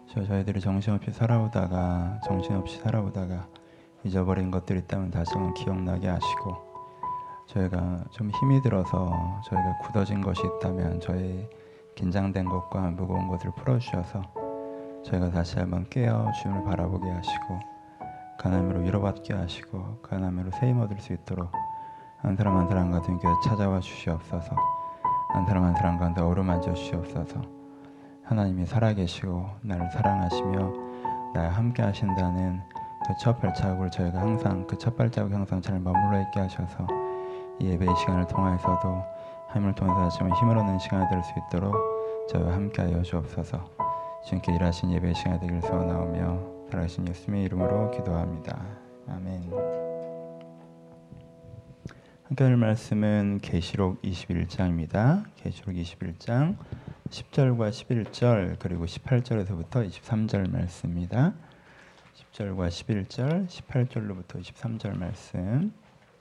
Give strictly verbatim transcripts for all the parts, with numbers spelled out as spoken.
저 저희들이 정신없이 살아오다가 정신없이 살아오다가 잊어버린 것들이 있다면 다시 한번 기억나게 하시고, 저희가 좀 힘이 들어서 저희가 굳어진 것이 있다면 저희 긴장된 것과 무거운 것을 풀어주셔서 저희가 다시 한번 깨어 주님을 바라보게 하시고, 그 하나님으로 위로받게 하시고, 그 하나님으로 세임 얻을 수 있도록 한 사람 한 사람 같은 교회 찾아와 주시옵소서. 한 사람 한 사람 가운데 어루만져 주시옵소서. 하나님이 살아계시고 나를 사랑하시며 나와 함께 하신다는 그 첫 발자국을 저희가 항상 그 첫 발자국 항상 잘 머물러 있게 하셔서 이 예배의 시간을 통해서도 하나님을 통해서 다시 한번 힘을 얻는 시간이 될 수 있도록 저희와 함께 하여 주옵소서. 주님께 일하신 예배의 시간이 되길 소원하오며 살아계신 예수님의 이름으로 기도합니다. 아멘. 함께 할 말씀은 계시록 이십일 장입니다. 계시록 이십일 장 십 절과 십일 절 그리고 십팔 절에서부터 이십삼 절 말씀입니다. 십 절과 십일 절, 십팔 절로부터 이십삼 절 말씀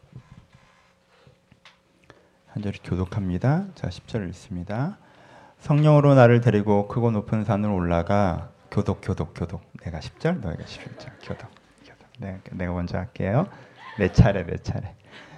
한 절이 교독합니다. 자, 십 절 읽습니다. 성령으로 나를 데리고 크고 높은 산으로 올라가 교독 교독 교독 내가 십 절 너희가 십일 절 교독 교독 내가, 내가 먼저 할게요. 내 차례 내 차례.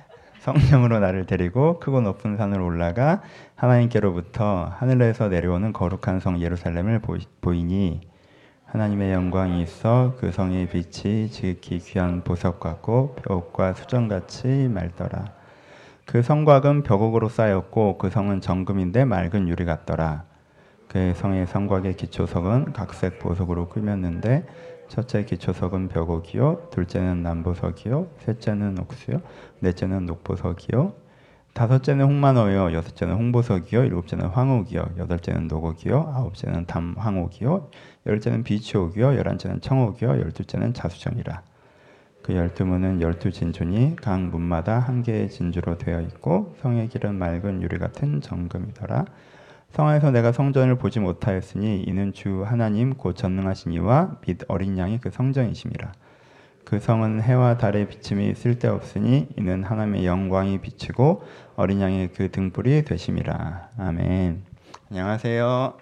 성령으로 나를 데리고 크고 높은 산으로 올라가 하나님께로부터 하늘에서 내려오는 거룩한 성 예루살렘을 보이니 하나님의 영광이 있어 그 성의 빛이 지극히 귀한 보석 같고 벽옥과 수정같이 맑더라. 그 성곽은 벽옥으로 쌓였고 그 성은 정금인데 맑은 유리 같더라. 그 성의 성곽의 기초석은 각색 보석으로 꾸몄는데 첫째 기초석은 벽옥이요, 둘째는 남보석이요, 셋째는 옥수요, 넷째는 녹보석이요, 다섯째는 홍만호요, 여섯째는 홍보석이요, 일곱째는 황옥이요, 여덟째는 노곡이요, 아홉째는 담황옥이요, 열째는 비치옥이요, 열한째는 청옥이요, 열둘째는 자수정이라. 그 열두 문은 열두 진주니 각 문마다 한 개의 진주로 되어 있고 성의 길은 맑은 유리 같은 정금이더라. 성 안에서 내가 성전을 보지 못하였으니 이는 주 하나님 곧 전능하신 이와 및 어린 양이 그 성전이심이라. 그 성은 해와 달의 비침이 쓸데없으니 이는 하나님의 영광이 비치고 어린 양의 그 등불이 되심이라. 아멘. 안녕하세요.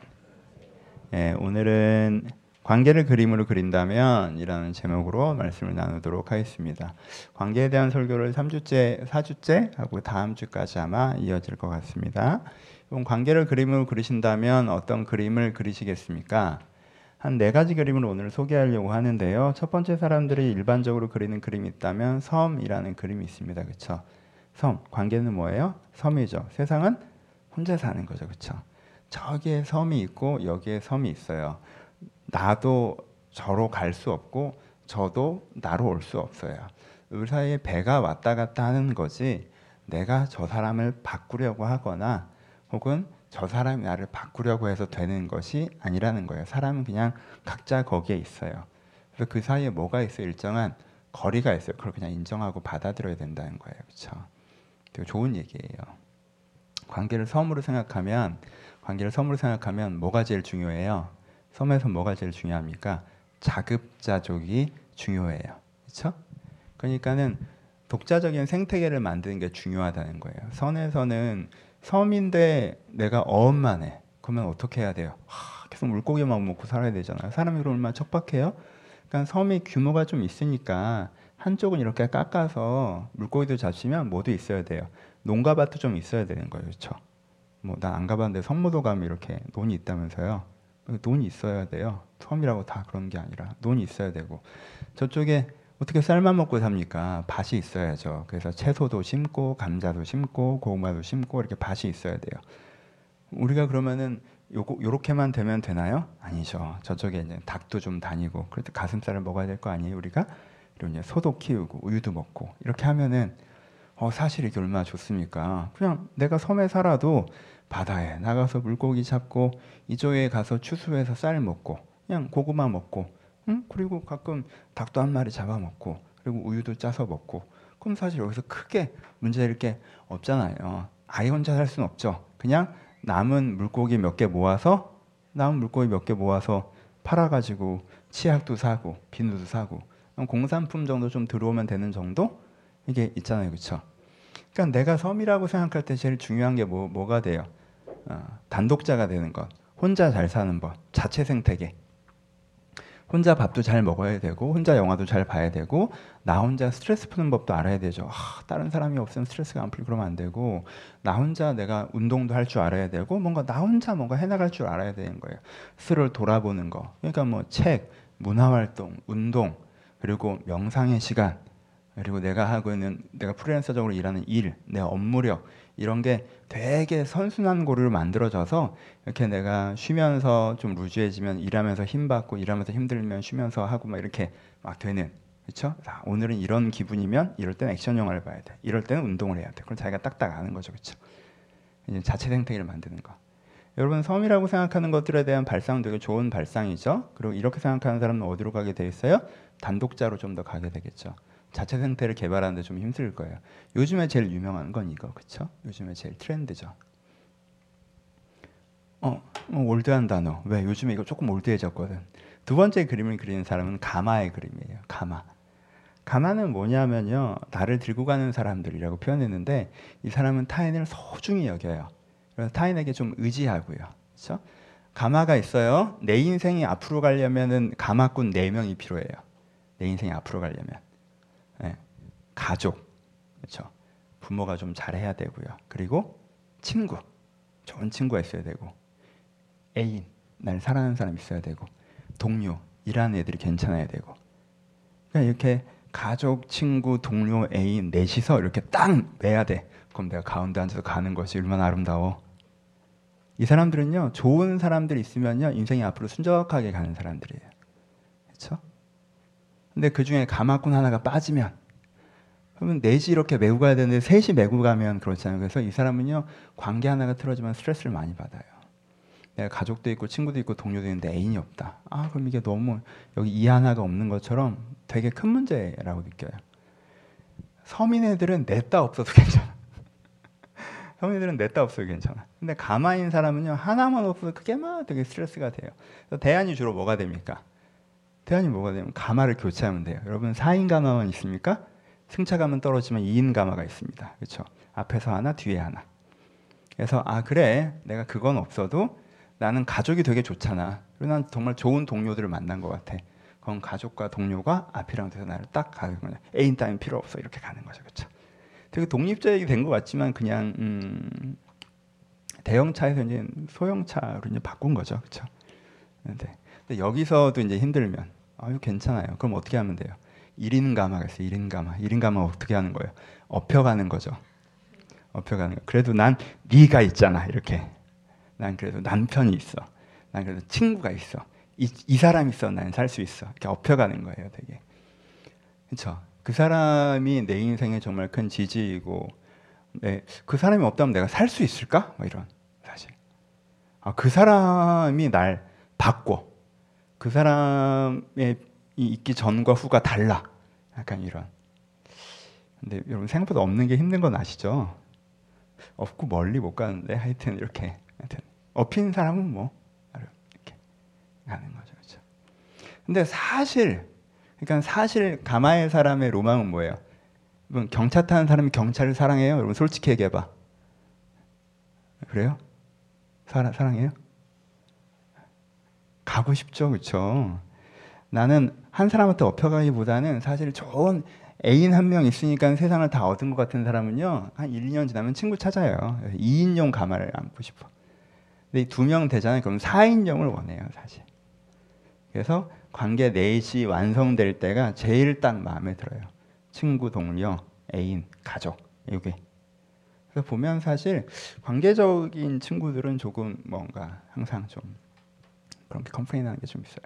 네, 오늘은 관계를 그림으로 그린다면 이라는 제목으로 말씀을 나누도록 하겠습니다. 관계에 대한 설교를 삼 주째, 사 주째 하고 다음 주까지 아마 이어질 것 같습니다. 관계를 그림으로 그리신다면 어떤 그림을 그리시겠습니까? 한 네 가지 그림을 오늘 소개하려고 하는데요. 첫 번째, 사람들이 일반적으로 그리는 그림이 있다면 섬이라는 그림이 있습니다. 그렇죠? 섬, 관계는 뭐예요? 섬이죠. 세상은 혼자 사는 거죠. 그렇죠? 저기에 섬이 있고 여기에 섬이 있어요. 나도 저로 갈 수 없고 저도 나로 올 수 없어요. 그 사이에 배가 왔다 갔다 하는 거지 내가 저 사람을 바꾸려고 하거나 혹은 저 사람이 나를 바꾸려고 해서 되는 것이 아니라는 거예요. 사람은 그냥 각자 거기에 있어요. 그래서 그 사이에 뭐가 있어요? 일정한 거리가 있어요. 그걸 그냥 인정하고 받아들여야 된다는 거예요. 그렇죠? 되게 좋은 얘기예요. 관계를 섬으로 생각하면 관계를 섬으로 생각하면 뭐가 제일 중요해요? 섬에서 뭐가 제일 중요합니까? 자급자족이 중요해요. 그렇죠? 그러니까는 독자적인 생태계를 만드는 게 중요하다는 거예요. 섬에서는 섬인데 내가 어업만 해. 그러면 어떻게 해야 돼요? 하, 계속 물고기만 먹고 살아야 되잖아요. 사람이 그럼 얼마나 척박해요? 그러니까 섬이 규모가 좀 있으니까 한쪽은 이렇게 깎아서 물고기도 잡시면 뭐도 있어야 돼요. 농가밭도 좀 있어야 되는 거예요. 그렇죠? 뭐 난 안 가봤는데 섬모도 가면 이렇게 논이 있다면서요. 논이 있어야 돼요. 섬이라고 다 그런 게 아니라 논이 있어야 되고, 저쪽에 어떻게 쌀만 먹고 삽니까? 밭이 있어야죠. 그래서 채소도 심고 감자도 심고 고구마도 심고 이렇게 밭이 있어야 돼요. 우리가 그러면은 요거 요렇게만 되면 되나요? 아니죠. 저쪽에 이제 닭도 좀 다니고 그럴 때 가슴살을 먹어야 될 거 아니에요, 우리가? 그리고 이제 소도 키우고 우유도 먹고 이렇게 하면은 어 사실 이게 얼마나 좋습니까? 그냥 내가 섬에 살아도 바다에 나가서 물고기 잡고 이쪽에 가서 추수해서 쌀 먹고 그냥 고구마 먹고, 응? 그리고 가끔 닭도 한 마리 잡아먹고 그리고 우유도 짜서 먹고, 그럼 사실 여기서 크게 문제될 게 없잖아요. 아예 혼자 살 수는 없죠. 그냥 남은 물고기 몇 개 모아서 남은 물고기 몇 개 모아서 팔아가지고 치약도 사고 비누도 사고 공산품 정도 좀 들어오면 되는 정도? 이게 있잖아요. 그렇죠? 그러니까 내가 섬이라고 생각할 때 제일 중요한 게 뭐, 뭐가 돼요? 어, 단독자가 되는 것, 혼자 잘 사는 것, 자체 생태계. 혼자 밥도 잘 먹어야 되고 혼자 영화도 잘 봐야 되고 나 혼자 스트레스 푸는 법도 알아야 되죠. 아, 다른 사람이 없으면 스트레스가 안 풀리고 그러면 안 되고 나 혼자 내가 운동도 할 줄 알아야 되고 뭔가 나 혼자 뭔가 해나갈 줄 알아야 되는 거예요. 스스로를 돌아보는 거. 그러니까 뭐 책, 문화활동, 운동 그리고 명상의 시간 그리고 내가 하고 있는 내가 프리랜서적으로 일하는 일, 내 업무력 이런 게 되게 선순환 고리로 만들어져서 이렇게 내가 쉬면서 좀 루즈해지면 일하면서 힘받고 일하면서 힘들면 쉬면서 하고 막 이렇게 막 되는 그렇죠? 자, 오늘은 이런 기분이면 이럴 땐 액션 영화를 봐야 돼. 이럴 때는 운동을 해야 돼. 그럼 자기가 딱딱 아는 거죠. 그렇죠? 이제 자체 생태계를 만드는 거. 여러분 섬이라고 생각하는 것들에 대한 발상은 되게 좋은 발상이죠. 그리고 이렇게 생각하는 사람은 어디로 가게 돼 있어요? 단독자로 좀 더 가게 되겠죠. 자체 생태를 개발하는데 좀 힘들 거예요. 요즘에 제일 유명한 건 이거, 그렇죠? 요즘에 제일 트렌드죠. 어, 어, 올드한 단어. 왜? 요즘에 이거 조금 올드해졌거든. 두 번째 그림을 그리는 사람은 가마의 그림이에요. 가마. 가마는 뭐냐면요, 나를 들고 가는 사람들이라고 표현했는데 이 사람은 타인을 소중히 여겨요. 그래서 타인에게 좀 의지하고요, 그렇죠? 가마가 있어요. 내 인생이 앞으로 가려면은 가마꾼 네 명이 필요해요. 내 인생이 앞으로 가려면. 네. 가족, 그렇죠? 부모가 좀 잘해야 되고요. 그리고 친구, 좋은 친구가 있어야 되고, 애인, 날 사랑하는 사람 있어야 되고, 동료, 일하는 애들이 괜찮아야 되고. 그러니까 이렇게 가족, 친구, 동료, 애인 넷이서 이렇게 딱 매야 돼. 그럼 내가 가운데 앉아서 가는 것이 얼마나 아름다워. 이 사람들은요, 좋은 사람들 있으면요, 인생이 앞으로 순적하게 가는 사람들이에요. 그렇죠? 근데 그 중에 가마꾼 하나가 빠지면, 그러면 넷이 이렇게 메고 가야 되는데 셋이 메고 가면 그렇잖아요. 그래서 이 사람은요, 관계 하나가 틀어지면 스트레스를 많이 받아요. 내가 가족도 있고 친구도 있고 동료도 있는데 애인이 없다. 아, 그럼 이게 너무 여기 이 하나가 없는 것처럼 되게 큰 문제라고 느껴요. 서민 애들은 냈다 없어도 괜찮아. 서민 애들은 냈다 없어도 괜찮아. 근데 가마인 사람은요, 하나만 없어도 그게 막 되게 스트레스가 돼요. 그래서 대안이 주로 뭐가 됩니까? 대안이 뭐가 되면 가마를 교체하면 돼요. 여러분 사 인 가마만 있습니까? 승차감은 떨어지면 이 인 가마가 있습니다. 그렇죠? 앞에서 하나, 뒤에 하나. 그래서 아 그래, 내가 그건 없어도 나는 가족이 되게 좋잖아. 그리고 난 정말 좋은 동료들을 만난 것 같아. 그건 가족과 동료가 앞이랑 돼서 나를 딱 가는 거냐. 애인 따윈 필요 없어. 이렇게 가는 거죠. 그렇죠? 되게 독립적이 된 것 같지만 그냥 음, 대형차에서 이제 소형차로 이제 바꾼 거죠. 그렇죠? 근데, 근데 여기서도 이제 힘들면 아유 괜찮아요. 그럼 어떻게 하면 돼요? 일 인 가마가 있어요. 일 인 가마. 일 인 가마 어떻게 하는 거예요? 업혀가는 거죠. 업혀가는 거. 그래도 난 네가 있잖아. 이렇게. 난 그래도 남편이 있어. 난 그래도 친구가 있어. 이, 이 사람 있어. 난 살 수 있어. 이렇게 업혀가는 거예요. 되게. 그렇죠? 그 사람이 내 인생에 정말 큰 지지이고, 네, 그 사람이 없다면 내가 살 수 있을까? 뭐 이런 사실. 아, 그 사람이 날 바꿔. 그 사람의 있기 전과 후가 달라. 약간 이런. 근데 여러분 생각보다 없는 게 힘든 건 아시죠? 없고 멀리 못 가는데 하여튼 이렇게 하여튼 업힌 사람은 뭐 이렇게 가는 거죠, 그렇죠? 근데 사실 그러니까 사실 가마의 사람의 로망은 뭐예요? 여러분 경차 타는 사람이 경찰을 사랑해요? 여러분 솔직히 얘기해봐. 그래요? 사랑 사랑해요? 가고 싶죠, 그렇죠? 나는 한 사람한테 업혀가기보다는 사실 좋은 애인 한 명 있으니까 세상을 다 얻은 것 같은 사람은요, 한 일, 이 년 지나면 친구 찾아요. 이 인용 가마를 안고 싶어. 근데 두 명 되잖아요. 그럼 사 인용을 원해요, 사실. 그래서 관계 넷이 완성될 때가 제일 딱 마음에 들어요. 친구, 동료, 애인, 가족. 이게. 그래서 보면 사실 관계적인 친구들은 조금 뭔가 항상 좀 그렇게 컴플레인하는 게 좀 있어요.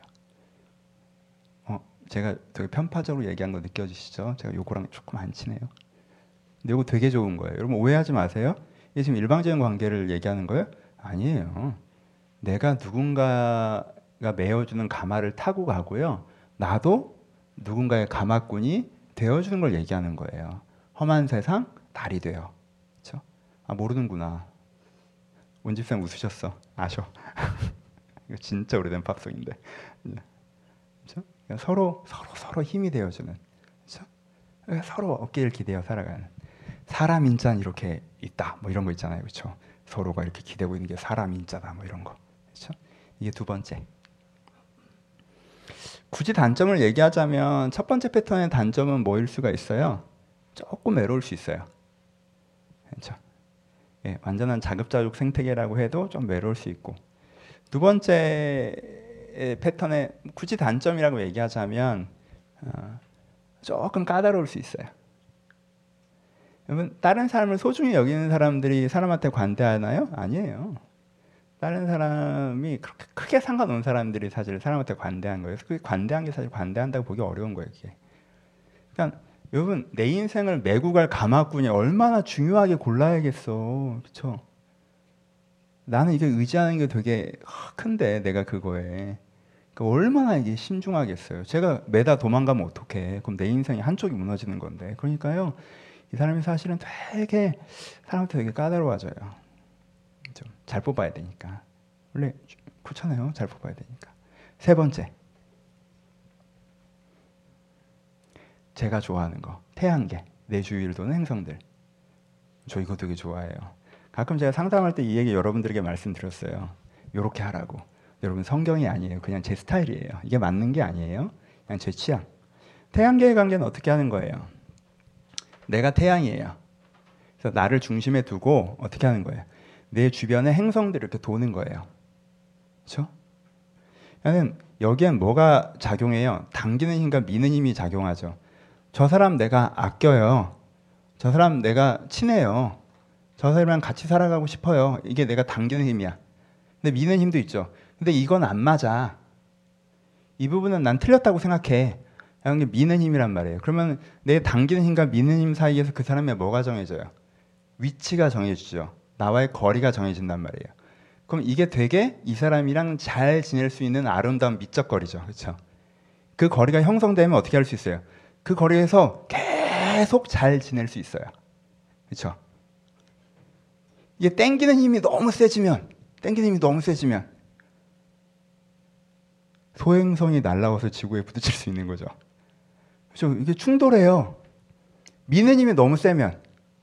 제가 되게 편파적으로 얘기한 거 느껴지시죠? 제가 요거랑 조금 안 친해요. 근데 요거 되게 좋은 거예요. 여러분 오해하지 마세요. 이게 지금 일방적인 관계를 얘기하는 거예요? 아니에요. 내가 누군가가 메어주는 가마를 타고 가고요. 나도 누군가의 가마꾼이 되어주는 걸 얘기하는 거예요. 험한 세상 달이 돼요. 그렇죠? 아 모르는구나. 온집쌤 웃으셨어. 아셔. 이거 진짜 오래된 팝송인데. 그렇죠? 서로 서로 서로 힘이 되어주는, 그렇죠? 서로 어깨를 기대어 살아가는. 사람 인자는 이렇게 있다, 뭐 이런 거 있잖아요, 그렇죠? 서로가 이렇게 기대고 있는 게 사람 인자다, 뭐 이런 거, 그렇죠? 이게 두 번째. 굳이 단점을 얘기하자면 첫 번째 패턴의 단점은 뭐일 수가 있어요? 조금 외로울 수 있어요. 그렇죠? 예, 완전한 자급자족 생태계라고 해도 좀 외로울 수 있고, 두 번째 패턴의 굳이 단점이라고 얘기하자면 어, 조금 까다로울 수 있어요. 여러분, 다른 사람을 소중히 여기는 사람들이 사람한테 관대하나요? 아니에요. 다른 사람이 그렇게 크게 상관없는 사람들이 사실 사람한테 관대한 거예요. 그게 관대한 게 사실 관대한다고 보기 어려운 거예요. 이게. 그러니까 여러분, 내 인생을 메고 갈 가마꾼이 얼마나 중요하게 골라야겠어. 그렇죠? 나는 이게 의지하는 게 되게 큰데 내가 그거에 그러니까 얼마나 이게 신중하겠어요. 제가 매다 도망가면 어떡해. 그럼 내 인생이 한쪽이 무너지는 건데. 그러니까요, 이 사람이 사실은 되게 사람한테 되게 까다로워져요. 좀 잘 뽑아야 되니까. 원래 그렇잖아요. 잘 뽑아야 되니까. 세 번째, 제가 좋아하는 거, 태양계, 내 주위를 도는 행성들. 저 이거 되게 좋아해요. 가끔 제가 상담할 때 이 얘기 여러분들에게 말씀드렸어요. 요렇게 하라고. 여러분, 성경이 아니에요. 그냥 제 스타일이에요. 이게 맞는 게 아니에요. 그냥 제 취향. 태양계의 관계는 어떻게 하는 거예요? 내가 태양이에요. 그래서 나를 중심에 두고 어떻게 하는 거예요? 내 주변에 행성들이 이렇게 도는 거예요. 그렇죠? 여기엔 뭐가 작용해요? 당기는 힘과 미는 힘이 작용하죠. 저 사람 내가 아껴요. 저 사람 내가 친해요. 저 사람이랑 같이 살아가고 싶어요. 이게 내가 당기는 힘이야. 근데 미는 힘도 있죠. 근데 이건 안 맞아. 이 부분은 난 틀렸다고 생각해. 이런 게 미는 힘이란 말이에요. 그러면 내 당기는 힘과 미는 힘 사이에서 그 사람의 뭐가 정해져요? 위치가 정해지죠. 나와의 거리가 정해진단 말이에요. 그럼 이게 되게 이 사람이랑 잘 지낼 수 있는 아름다운 미적 거리죠. 그렇죠? 그 거리가 형성되면 어떻게 할 수 있어요? 그 거리에서 계속 잘 지낼 수 있어요. 그렇죠? 이게 땡기는 힘이 너무 세지면, 땡기는 힘이 너무 세지면 소행성이 날아와서 지구에 부딪힐 수 있는 거죠. 그렇죠? 이게 충돌해요. 미는 힘이 너무 세면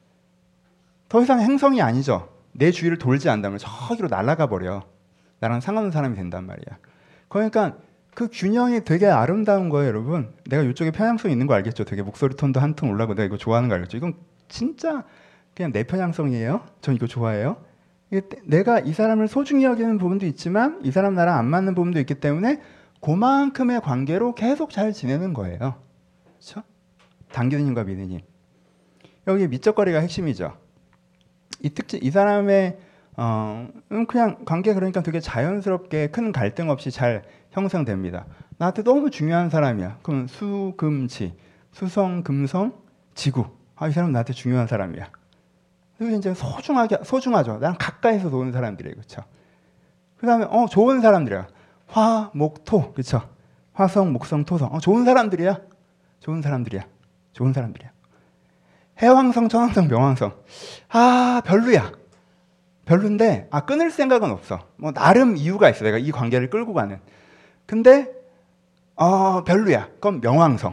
더 이상 행성이 아니죠. 내 주위를 돌지 않다면 저기로 날아가 버려. 나랑 상관없는 사람이 된단 말이야. 그러니까 그 균형이 되게 아름다운 거예요, 여러분. 내가 이쪽에 편향성이 있는 거 알겠죠? 되게 목소리 톤도 한 톤 올라가고 내가 이거 좋아하는 거 알겠죠? 이건 진짜 그냥 내 편향성이에요. 전 이거 좋아해요. 이게 내가 이 사람을 소중히 여기는 부분도 있지만 이 사람 나랑 안 맞는 부분도 있기 때문에 그만큼의 관계로 계속 잘 지내는 거예요. 그렇죠? 당기는 힘과 미는 힘. 여기 미적거리가 핵심이죠. 이 특징, 이 사람의 어, 그냥 관계 그러니까 되게 자연스럽게 큰 갈등 없이 잘 형성됩니다. 나한테 너무 중요한 사람이야. 그럼 수, 금, 지, 수성, 금성, 지구. 아, 이 사람 나한테 중요한 사람이야. 그리고 이제 소중하게 소중하죠. 나랑 가까이서 노는 사람들이에요, 그렇죠? 그다음에 어 좋은 사람들이야. 화, 목, 토, 그렇죠? 화성, 목성, 토성. 어, 좋은 사람들이야. 좋은 사람들이야. 좋은 사람들이야. 해왕성, 천왕성, 명왕성. 아, 별로야. 별론데, 아, 끊을 생각은 없어. 뭐, 나름 이유가 있어. 내가 이 관계를 끌고 가는. 근데, 어, 별로야. 그럼 명왕성.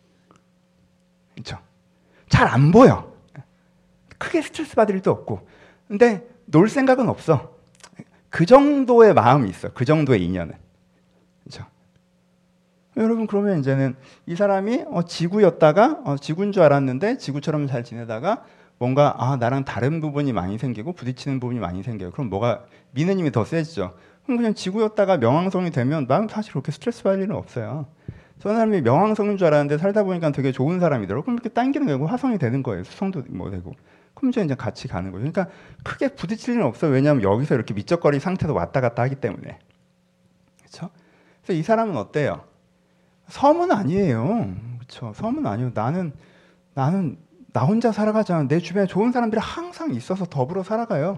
그쵸? 잘 안 보여. 크게 스트레스 받을 일도 없고. 근데, 놀 생각은 없어. 그 정도의 마음이 있어. 그 정도의 인연은. 그쵸? 여러분, 그러면 이제는 이 사람이 어, 지구였다가 어, 지구인 줄 알았는데 지구처럼 잘 지내다가 뭔가 아 나랑 다른 부분이 많이 생기고 부딪히는 부분이 많이 생겨요. 그럼 뭐가 미는 힘이 더 세지죠. 그럼 그냥 지구였다가 명왕성이 되면 난 사실 그렇게 스트레스 받을 일은 없어요. 저 사람이 명왕성인 줄 알았는데 살다 보니까 되게 좋은 사람이더라고. 그럼 이렇게 당기는 거고 화성이 되는 거예요. 수성도 뭐 되고. 그럼 이제 이제 같이 가는 거죠. 그러니까 크게 부딪힐 일은 없어요. 왜냐하면 여기서 이렇게 미적거리 상태도 왔다 갔다 하기 때문에. 그렇죠? 그래서 이 사람은 어때요? 섬은 아니에요. 그렇죠? 섬은 아니에요. 나는 나는 나 혼자 살아가잖아. 내 주변에 좋은 사람들이 항상 있어서 더불어 살아가요.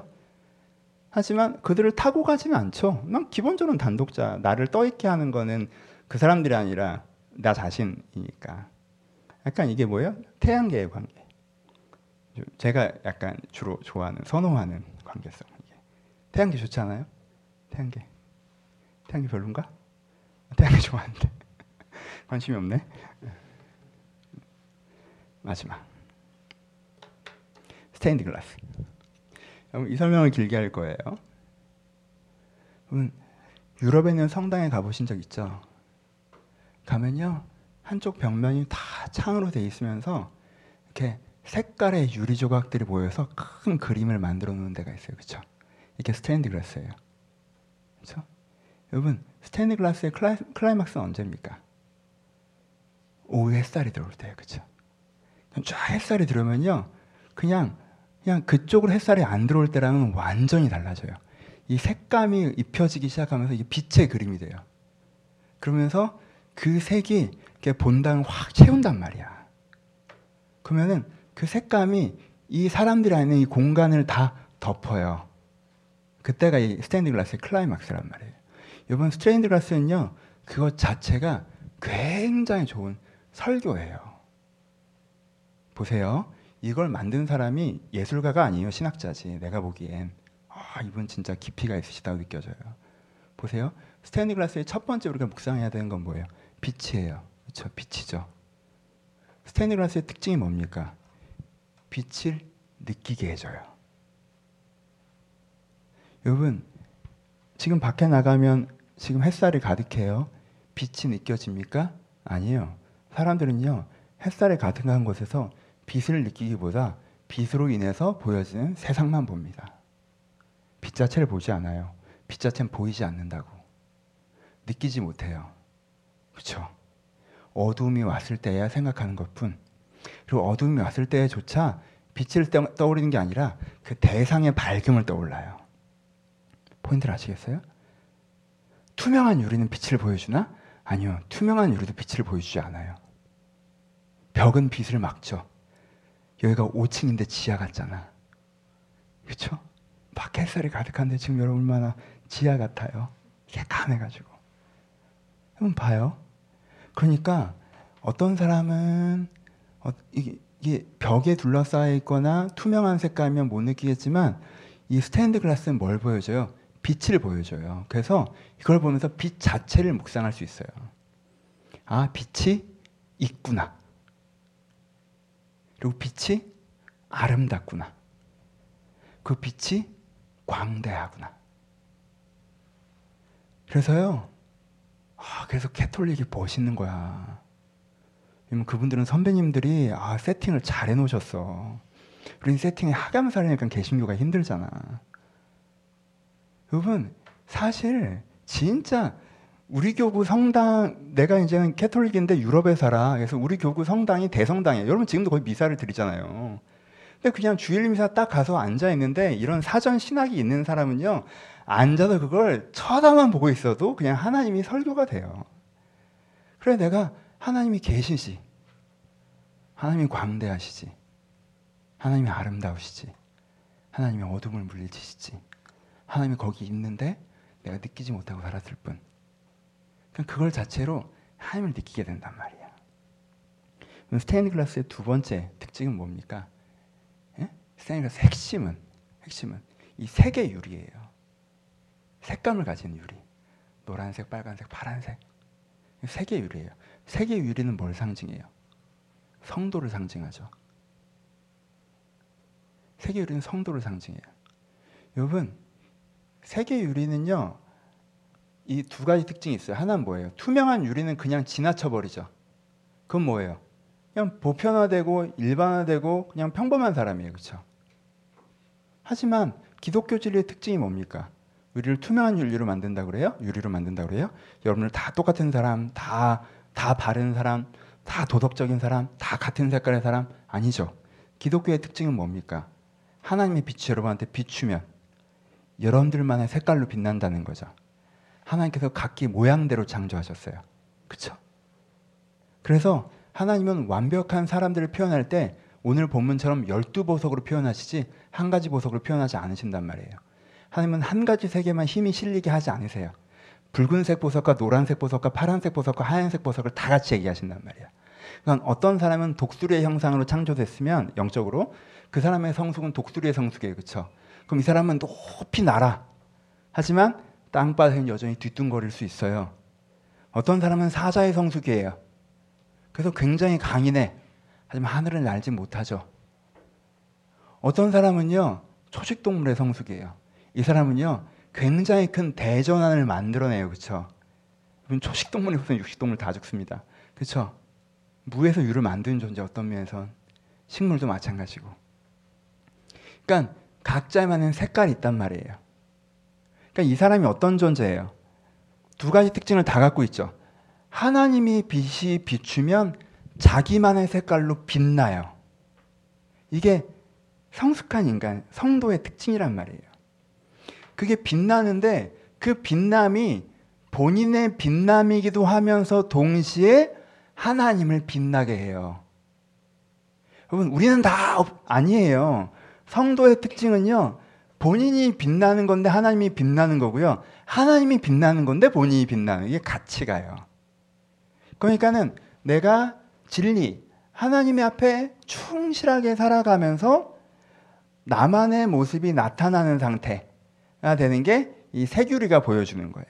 하지만 그들을 타고 가지는 않죠. 난 기본적으로 단독자. 나를 떠있게 하는 거는 그 사람들이 아니라 나 자신이니까. 약간 이게 뭐예요? 태양계의 관계. 제가 약간 주로 좋아하는, 선호하는 관계성. 태양계 좋지 않아요? 태양계. 태양계 별론가? 태양계 좋아하는데. 관심이 없네. 마지막. 스테인드 글라스. 이 설명을 길게 할 거예요. 유럽에 있는 성당에 가보신 적 있죠? 가면요, 한쪽 벽면이 다 창으로 돼 있으면서 이렇게 색깔의 유리 조각들이 모여서 큰 그림을 만들어 놓는 데가 있어요. 그렇죠? 이게 스테인드 글라스예요. 그렇죠? 여러분, 스테인드 글라스의 클라이, 클라이막스는 언제입니까? 오후 햇살이 들어올 때예요. 그렇죠? 쫙 햇살이 들어오면요, 그냥 그냥 그쪽으로 햇살이 안 들어올 때랑은 완전히 달라져요. 이 색감이 입혀지기 시작하면서 이게 빛의 그림이 돼요. 그러면서 그 색이 이렇게 본당을 확 채운단 말이야. 그러면은 그 색감이 이 사람들이 안에 이 공간을 다 덮어요. 그때가 이 스테인드 글라스의 클라이막스란 말이에요. 이번 스테인드 글라스는요, 그것 자체가 굉장히 좋은 설교예요. 보세요. 이걸 만든 사람이 예술가가 아니에요. 신학자지. 내가 보기엔 아, 이분 진짜 깊이가 있으시다고 느껴져요. 보세요. 스테인드 글라스의 첫 번째 우리가 묵상해야 되는 건 뭐예요? 빛이에요. 그렇죠? 빛이죠. 스테인드 글라스의 특징이 뭡니까? 빛을 느끼게 해줘요. 여러분, 지금 밖에 나가면 지금 햇살이 가득해요. 빛이 느껴집니까? 아니에요. 사람들은요, 햇살이 가득한 곳에서 빛을 느끼기보다 빛으로 인해서 보여지는 세상만 봅니다. 빛 자체를 보지 않아요. 빛 자체는 보이지 않는다고. 느끼지 못해요. 그렇죠? 어두움이 왔을 때야 생각하는 것뿐. 그리고 어두움이 왔을 때조차 빛을 떠오르는 게 아니라 그 대상의 밝음을 떠올라요. 포인트를 아시겠어요? 투명한 유리는 빛을 보여주나? 아니요. 투명한 유리도 빛을 보여주지 않아요. 벽은 빛을 막죠. 여기가 오 층인데 지하 같잖아. 그렇죠? 밖에 햇살이 가득한데 지금 여러분 얼마나 지하 같아요. 새까매가지고. 한번 봐요. 그러니까 어떤 사람은 어, 이게, 이게 벽에 둘러싸여 있거나 투명한 색깔이면 못 느끼겠지만 이 스테인드 글라스는 뭘 보여줘요? 빛을 보여줘요. 그래서 이걸 보면서 빛 자체를 묵상할 수 있어요. 아, 빛이 있구나. 그리고 빛이 아름답구나. 그 빛이 광대하구나. 그래서요, 아, 그래서 캐톨릭이 멋있는 거야. 왜냐면 그분들은 선배님들이 아, 세팅을 잘 해놓으셨어. 우린 세팅에 하감살이니까 개신교가 힘들잖아. 여러분, 사실 진짜 우리 교구 성당, 내가 이제는 캐톨릭인데 유럽에 살아. 그래서 우리 교구 성당이 대성당이에요. 여러분 지금도 거의 미사를 드리잖아요. 근데 그냥 주일 미사 딱 가서 앉아 있는데 이런 사전 신학이 있는 사람은요, 앉아서 그걸 쳐다만 보고 있어도 그냥 하나님이 설교가 돼요. 그래, 내가 하나님이 계시지, 하나님이 광대하시지, 하나님이 아름다우시지, 하나님이 어둠을 물리치시지, 하나님이 거기 있는데 내가 느끼지 못하고 살았을 뿐. 그걸 자체로 하나님을 느끼게 된단 말이야. 스테인드 글라스의 두 번째 특징은 뭡니까? 예? 스테인드 글라스 핵심은 핵심은 이 세 개의 유리예요. 색감을 가진 유리. 노란색, 빨간색, 파란색. 세 개의 유리예요. 세 개의 유리는 뭘 상징해요? 성도를 상징하죠. 세 개의 유리는 성도를 상징해요. 여러분, 세 개의 유리는요, 이 두 가지 특징이 있어요. 하나는 뭐예요? 투명한 유리는 그냥 지나쳐버리죠. 그건 뭐예요? 그냥 보편화되고 일반화되고 그냥 평범한 사람이에요. 그렇죠? 하지만 기독교 진리의 특징이 뭡니까? 유리를 투명한 유리로 만든다고 그래요? 유리로 만든다고 그래요? 여러분들 다 똑같은 사람, 다, 다 바른 사람, 다 도덕적인 사람, 다 같은 색깔의 사람? 아니죠. 기독교의 특징은 뭡니까? 하나님의 빛이 여러분한테 비추면 여러분들만의 색깔로 빛난다는 거죠. 하나님께서 각기 모양대로 창조하셨어요. 그렇죠? 그래서 하나님은 완벽한 사람들을 표현할 때 오늘 본문처럼 열두 보석으로 표현하시지 한 가지 보석으로 표현하지 않으신단 말이에요. 하나님은 한 가지 색에만 힘이 실리게 하지 않으세요. 붉은색 보석과 노란색 보석과 파란색 보석과 하얀색 보석을 다 같이 얘기하신단 말이에요. 그러니까 어떤 사람은 독수리의 형상으로 창조됐으면 영적으로 그 사람의 성숙은 독수리의 성숙이에요. 그렇죠? 그럼 이 사람은 높이 날아. 하지만 땅바닥에는 여전히 뒤뚱거릴 수 있어요. 어떤 사람은 사자의 성숙이에요. 그래서 굉장히 강인해. 하지만 하늘을 날지 못하죠. 어떤 사람은요, 초식동물의 성숙이에요. 이 사람은요, 굉장히 큰 대전환을 만들어내요. 그렇죠? 여러분 초식 동물에서는 육식 동물 다 죽습니다. 그렇죠? 무에서 유를 만드는 존재 어떤 면에선 식물도 마찬가지고. 그러니까 각자만의 색깔이 있단 말이에요. 그러니까 이 사람이 어떤 존재예요? 두 가지 특징을 다 갖고 있죠. 하나님이 빛이 비추면 자기만의 색깔로 빛나요. 이게 성숙한 인간, 성도의 특징이란 말이에요. 그게 빛나는데 그 빛남이 본인의 빛남이기도 하면서 동시에 하나님을 빛나게 해요. 여러분, 우리는 다 아니에요. 성도의 특징은요, 본인이 빛나는 건데 하나님이 빛나는 거고요. 하나님이 빛나는 건데 본인이 빛나는, 이게 같이 가요. 그러니까는 내가 진리, 하나님의 앞에 충실하게 살아가면서 나만의 모습이 나타나는 상태가 되는 게 이 세규리가 보여주는 거예요.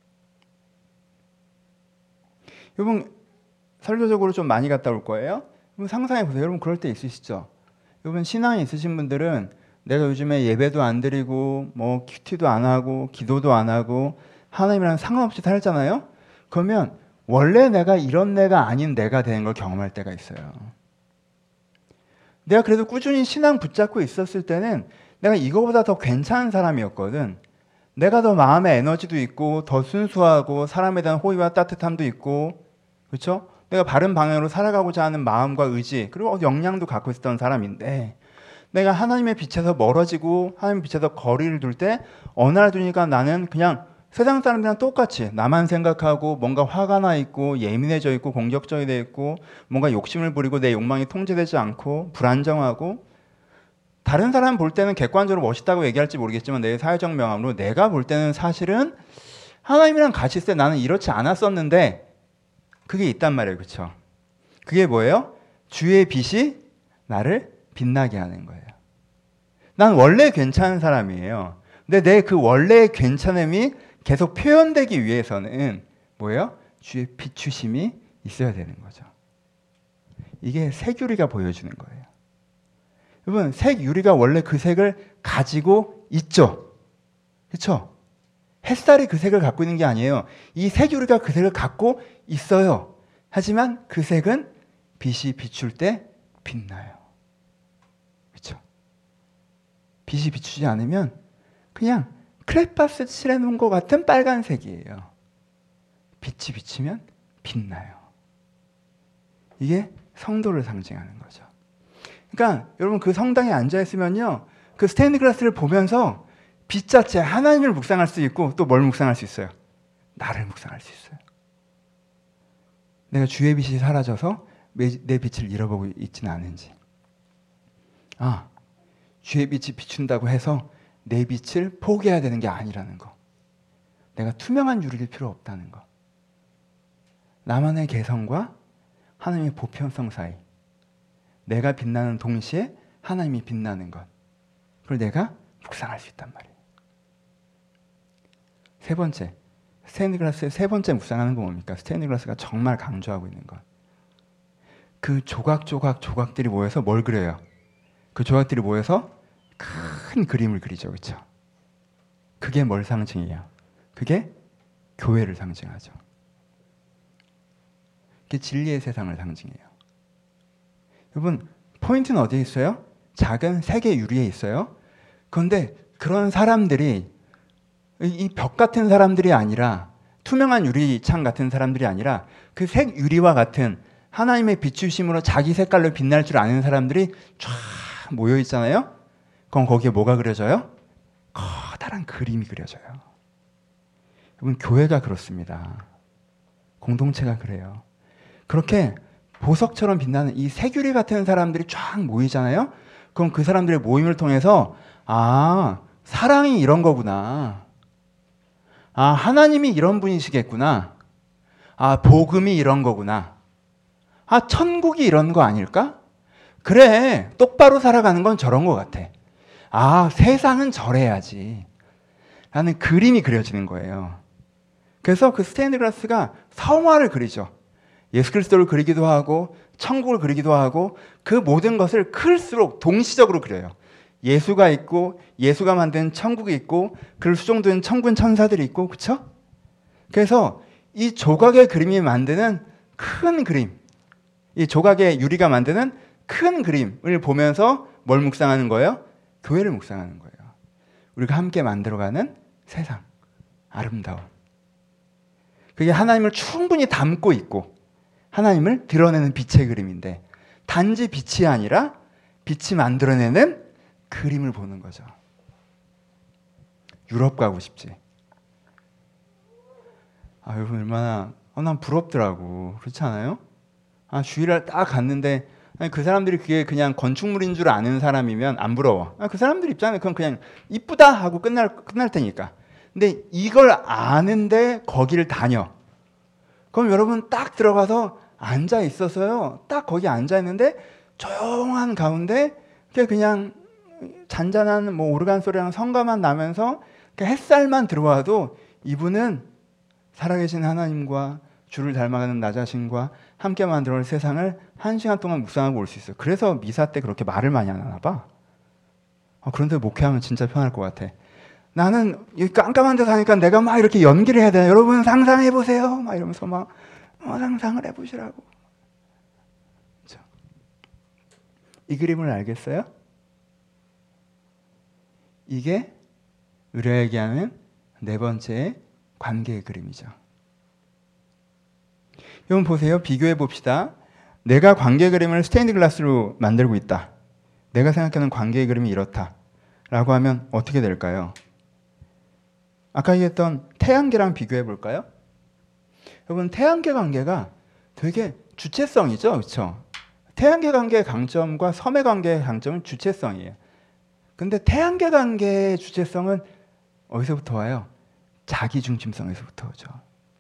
여러분, 설교적으로 좀 많이 갔다 올 거예요. 여러분 상상해 보세요. 여러분 그럴 때 있으시죠? 여러분 신앙이 있으신 분들은 내가 요즘에 예배도 안 드리고 뭐 큐티도 안 하고 기도도 안 하고 하나님이랑 상관없이 살잖아요. 그러면 원래 내가 이런 내가 아닌 내가 되는 걸 경험할 때가 있어요. 내가 그래도 꾸준히 신앙 붙잡고 있었을 때는 내가 이거보다 더 괜찮은 사람이었거든. 내가 더 마음의 에너지도 있고 더 순수하고 사람에 대한 호의와 따뜻함도 있고, 그렇죠? 내가 바른 방향으로 살아가고자 하는 마음과 의지, 그리고 역량도 갖고 있었던 사람인데, 내가 하나님의 빛에서 멀어지고 하나님의 빛에서 거리를 둘 때 어느 날 두니까 나는 그냥 세상 사람들이랑 똑같이 나만 생각하고 뭔가 화가 나 있고 예민해져 있고 공격적이 돼 있고 뭔가 욕심을 부리고 내 욕망이 통제되지 않고 불안정하고, 다른 사람 볼 때는 객관적으로 멋있다고 얘기할지 모르겠지만 내 사회적 명함으로 내가 볼 때는 사실은 하나님이랑 같이 있을 때 나는 이렇지 않았었는데, 그게 있단 말이에요. 그렇죠? 그게 뭐예요? 주의 빛이 나를 빛나게 하는 거예요. 난 원래 괜찮은 사람이에요. 근데 내 그 원래의 괜찮음이 계속 표현되기 위해서는 뭐예요? 주의 비추심이 있어야 되는 거죠. 이게 색유리가 보여주는 거예요. 여러분, 색유리가 원래 그 색을 가지고 있죠. 그렇죠? 햇살이 그 색을 갖고 있는 게 아니에요. 이 색유리가 그 색을 갖고 있어요. 하지만 그 색은 빛이 비출 때 빛나요. 그렇죠? 빛이 비추지 않으면 그냥 크레파스 칠해놓은 것 같은 빨간색이에요. 빛이 비치면 빛나요. 이게 성도를 상징하는 거죠. 그러니까 여러분 그 성당에 앉아있으면요, 그 스테인드 글라스를 보면서 빛 자체, 하나님을 묵상할 수 있고 또 뭘 묵상할 수 있어요? 나를 묵상할 수 있어요. 내가 주의 빛이 사라져서 내 빛을 잃어보고 있지는 않은지, 아, 주의 빛이 비춘다고 해서 내 빛을 포기해야 되는 게 아니라는 거, 내가 투명한 유리일 필요 없다는 거, 나만의 개성과 하나님의 보편성 사이, 내가 빛나는 동시에 하나님이 빛나는 것, 그걸 내가 묵상할 수 있단 말이에요. 세 번째, 스테인드 글라스의 세 번째 묵상하는 건 뭡니까? 스테인드 글라스가 정말 강조하고 있는 것, 그 조각조각 조각들이 모여서 뭘 그려요? 그 조각들이 모여서 큰 그림을 그리죠. 그렇죠? 그게 뭘 상징해요? 그게 교회를 상징하죠. 그게 진리의 세상을 상징해요. 여러분, 포인트는 어디에 있어요? 작은 세계 유리에 있어요. 그런데 그런 사람들이 이 벽 같은 사람들이 아니라, 투명한 유리창 같은 사람들이 아니라 그 색 유리와 같은 하나님의 비추심으로 자기 색깔로 빛날 줄 아는 사람들이 쫙 모여 있잖아요. 그럼 거기에 뭐가 그려져요? 커다란 그림이 그려져요. 여러분, 교회가 그렇습니다. 공동체가 그래요. 그렇게 보석처럼 빛나는 이 색유리 같은 사람들이 쫙 모이잖아요. 그럼 그 사람들의 모임을 통해서, 아, 사랑이 이런 거구나. 아, 하나님이 이런 분이시겠구나. 아, 복음이 이런 거구나. 아, 천국이 이런 거 아닐까? 그래, 똑바로 살아가는 건 저런 것 같아. 아, 세상은 저래야지 라는 그림이 그려지는 거예요. 그래서 그 스테인드 글라스가 성화를 그리죠. 예수 그리스도를 그리기도 하고 천국을 그리기도 하고, 그 모든 것을 클수록 동시적으로 그려요. 예수가 있고 예수가 만든 천국이 있고 그를 수종드는 천군 천사들이 있고, 그렇죠? 그래서 이 조각의 그림이 만드는 큰 그림, 이 조각의 유리가 만드는 큰 그림을 보면서 뭘 묵상하는 거예요? 교회를 묵상하는 거예요. 우리가 함께 만들어가는 세상, 아름다움. 그게 하나님을 충분히 담고 있고 하나님을 드러내는 빛의 그림인데, 단지 빛이 아니라 빛이 만들어내는 그림을 보는 거죠. 유럽 가고 싶지. 아, 여러분 얼마나 어, 난 부럽더라고. 그렇지 않아요? 아, 주일날 딱 갔는데 아니, 그 사람들이 그게 그냥 건축물인 줄 아는 사람이면 안 부러워. 아, 그 사람들 입장에 그건 그냥 이쁘다 하고 끝날 끝날 테니까. 근데 이걸 아는데 거기를 다녀. 그럼 여러분 딱 들어가서 앉아 있어서요. 딱 거기 앉아 있는데 조용한 가운데 그냥 잔잔한 뭐 오르간 소리랑 성가만 나면서 햇살만 들어와도 이분은 살아계신 하나님과 주를 닮아가는 나 자신과 함께 만들어올 세상을 한 시간 동안 묵상하고 올 수 있어요. 그래서 미사 때 그렇게 말을 많이 안 하나 봐. 어, 그런데 목회하면 진짜 편할 것 같아. 나는 이 깜깜한 데 사니까 내가 막 이렇게 연기를 해야 되나? 여러분 상상해 보세요. 막 이러면서 막 어, 상상을 해보시라고. 그렇죠? 이 그림을 알겠어요? 이게 우리가 얘기하는 네 번째 관계의 그림이죠. 여러분 보세요. 비교해 봅시다. 내가 관계 그림을 스테인드 글라스로 만들고 있다. 내가 생각하는 관계의 그림이 이렇다. 라고 하면 어떻게 될까요? 아까 얘기했던 태양계랑 비교해 볼까요? 여러분 태양계 관계가 되게 주체성이죠. 그렇죠? 태양계 관계의 강점과 섬의 관계의 강점은 주체성이에요. 근데 태양계 관계의 주체성은 어디서부터 와요? 자기중심성에서부터 오죠.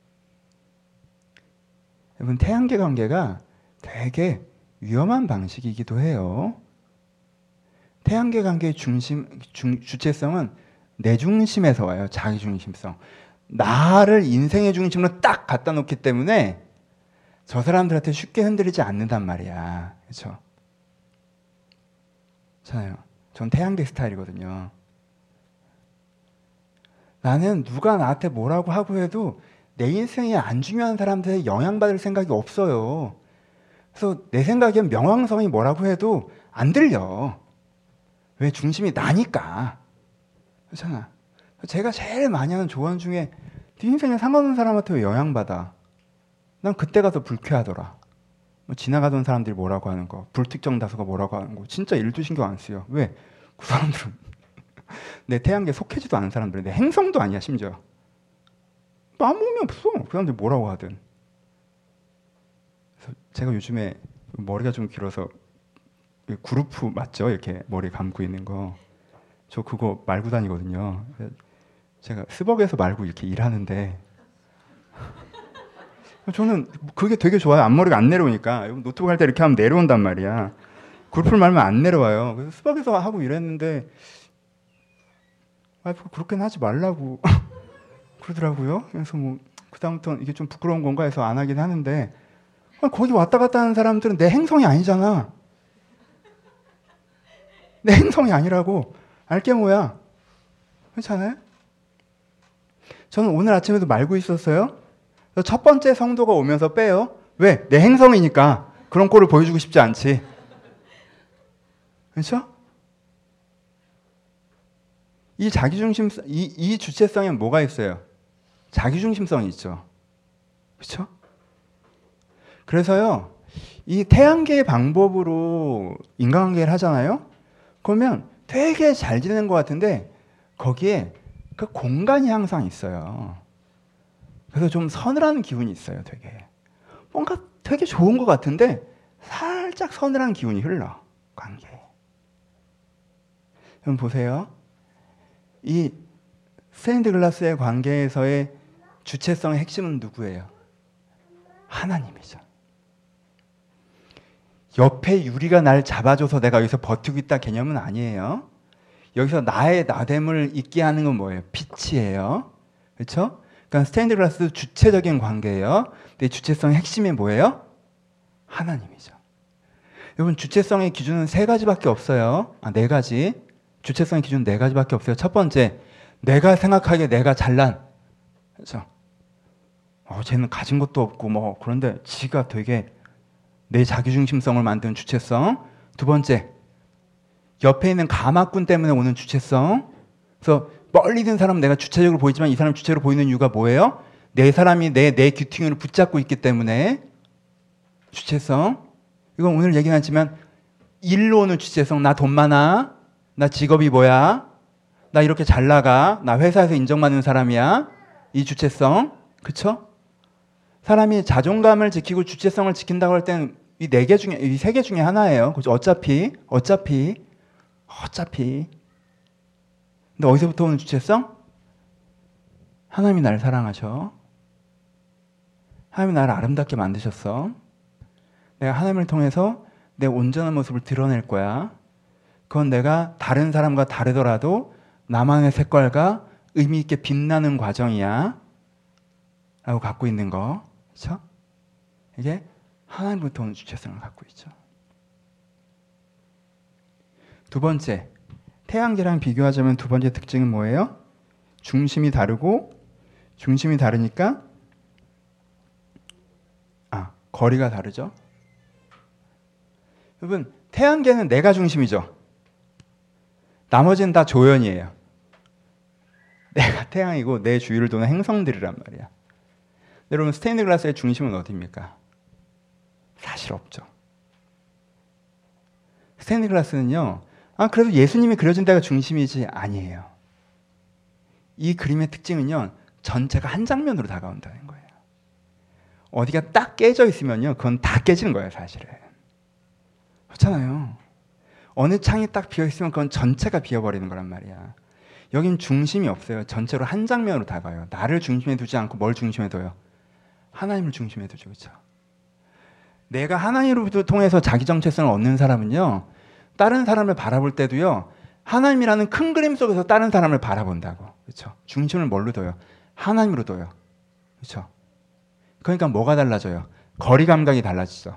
여러분 태양계 관계가 되게 위험한 방식이기도 해요. 태양계 관계의 중심, 중, 주체성은 내 중심에서 와요. 자기 중심성. 나를 인생의 중심으로 딱 갖다 놓기 때문에 저 사람들한테 쉽게 흔들리지 않는단 말이야. 그렇죠? 잖아요. 전 태양계 스타일이거든요. 나는 누가 나한테 뭐라고 하고 해도 내 인생에 안 중요한 사람들에 영향받을 생각이 없어요. 그래서 내 생각엔 명왕성이 뭐라고 해도 안 들려. 왜? 중심이 나니까. 그렇잖아. 제가 제일 많이 하는 조언 중에 네 인생에 상관없는 사람한테 왜 영향받아? 난 그때 가서 불쾌하더라. 뭐 지나가던 사람들이 뭐라고 하는 거, 불특정 다수가 뭐라고 하는 거 진짜 일도 신경 안 쓰여. 왜? 그 사람들은 내 태양계에 속해지도 않은 사람들, 내 행성도 아니야 심지어. 아무 의미 없어. 그 사람들이 뭐라고 하든. 그래서 제가 요즘에 머리가 좀 길어서 그루프 맞죠? 이렇게 머리 감고 있는 거. 저 그거 말고 다니거든요. 제가 스벅에서 말고 이렇게 일하는데 저는 그게 되게 좋아요. 앞머리가 안 내려오니까. 노트북 할 때 이렇게 하면 내려온단 말이야. 그루프를 말면 안 내려와요. 그래서 스벅에서 하고 일했는데 와이프가 그렇게는 하지 말라고 그러더라고요. 그래서 뭐 그다음부터는 이게 좀 부끄러운 건가 해서 안 하긴 하는데 거기 왔다 갔다 하는 사람들은 내 행성이 아니잖아. 내 행성이 아니라고. 알게 뭐야. 그렇잖아요? 저는 오늘 아침에도 말고 있었어요. 첫 번째 성도가 오면서 빼요. 왜? 내 행성이니까. 그런 꼴을 보여주고 싶지 않지. 그렇죠? 이 자기중심, 이, 이 주체성에 뭐가 있어요? 자기중심성이 있죠. 그렇죠? 그래서요, 이 태양계의 방법으로 인간관계를 하잖아요? 그러면 되게 잘 지내는 것 같은데 거기에 그 공간이 항상 있어요. 그래서 좀 서늘한 기운이 있어요. 되게 뭔가 되게 좋은 것 같은데 살짝 서늘한 기운이 흘러. 관계에. 여러분 보세요. 이 스테인드 글라스의 관계에서의 주체성의 핵심은 누구예요? 하나님이죠. 옆에 유리가 날 잡아줘서 내가 여기서 버티고 있다 개념은 아니에요. 여기서 나의 나됨을 있게 하는 건 뭐예요? 빛이에요. 그렇죠? 그러니까 스테인드 글라스도 주체적인 관계예요. 근데 주체성의 핵심이 뭐예요? 하나님이죠. 여러분 주체성의 기준은 세 가지밖에 없어요. 아, 네 가지. 주체성의 기준 네 가지밖에 없어요. 첫 번째, 내가 생각하기에 내가 잘난. 그렇죠? 어, 쟤는 가진 것도 없고 뭐 그런데 지가 되게 내 자기중심성을 만드는 주체성. 두 번째, 옆에 있는 가마꾼 때문에 오는 주체성. 그래서 멀리 있는 사람은 내가 주체적으로 보이지만 이 사람 주체로 보이는 이유가 뭐예요? 내 사람이 내, 내 귀퉁이를 붙잡고 있기 때문에 주체성. 이건 오늘 얘기는 하지만 일로 오는 주체성. 나 돈 많아. 나 직업이 뭐야. 나 이렇게 잘 나가. 나 회사에서 인정받는 사람이야. 이 주체성. 그쵸? 사람이 자존감을 지키고 주체성을 지킨다고 할 때는 이 네 개 중에, 이 세 개 중에 하나예요. 그죠? 어차피, 어차피, 어차피. 근데 어디서부터 오는 주체성? 하나님이 나를 사랑하셔. 하나님이 나를 아름답게 만드셨어. 내가 하나님을 통해서 내 온전한 모습을 드러낼 거야. 그건 내가 다른 사람과 다르더라도 나만의 색깔과 의미 있게 빛나는 과정이야. 라고 갖고 있는 거. 그렇죠? 이게 하나님부터 오는 주체성을 갖고 있죠. 두 번째, 태양계랑 비교하자면 두 번째 특징은 뭐예요? 중심이 다르고 중심이 다르니까 아, 거리가 다르죠. 여러분, 태양계는 내가 중심이죠. 나머지는 다 조연이에요. 내가 태양이고 내 주위를 도는 행성들이란 말이야. 여러분, 스테인드 글라스의 중심은 어디입니까? 사실 없죠. 스테인드 글라스는요, 아, 그래도 예수님이 그려진 데가 중심이지 아니에요. 이 그림의 특징은요, 전체가 한 장면으로 다가온다는 거예요. 어디가 딱 깨져 있으면요, 그건 다 깨지는 거예요, 사실은. 그렇잖아요. 어느 창이 딱 비어 있으면 그건 전체가 비어버리는 거란 말이야. 여긴 중심이 없어요. 전체로 한 장면으로 다가요. 나를 중심에 두지 않고 뭘 중심에 둬요? 하나님을 중심에 두죠. 그렇죠? 내가 하나님으로부터 통해서 자기 정체성을 얻는 사람은요, 다른 사람을 바라볼 때도요, 하나님이라는 큰 그림 속에서 다른 사람을 바라본다고. 그렇죠? 중심을 뭘로 둬요? 하나님으로 둬요. 그렇죠? 그러니까 뭐가 달라져요? 거리 감각이 달라지죠.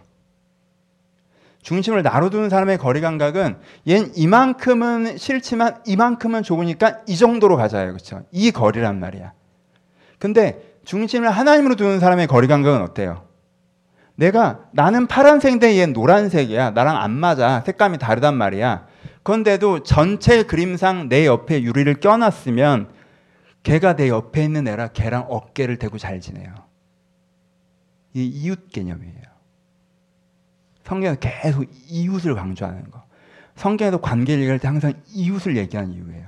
중심을 나로 두는 사람의 거리 감각은 얜 이만큼은 싫지만 이만큼은 좋으니까 이 정도로 가자요. 그렇죠? 이 거리란 말이야. 근데 중심을 하나님으로 두는 사람의 거리 감각은 어때요? 내가 나는 파란색인데 얘 노란색이야. 나랑 안 맞아. 색감이 다르단 말이야. 그런데도 전체 그림상 내 옆에 유리를 껴놨으면 걔가 내 옆에 있는 애라 걔랑 어깨를 대고 잘 지내요. 이 이웃 개념이에요. 성경에서 계속 이웃을 강조하는 거. 성경에도 관계를 얘기할 때 항상 이웃을 얘기하는 이유예요.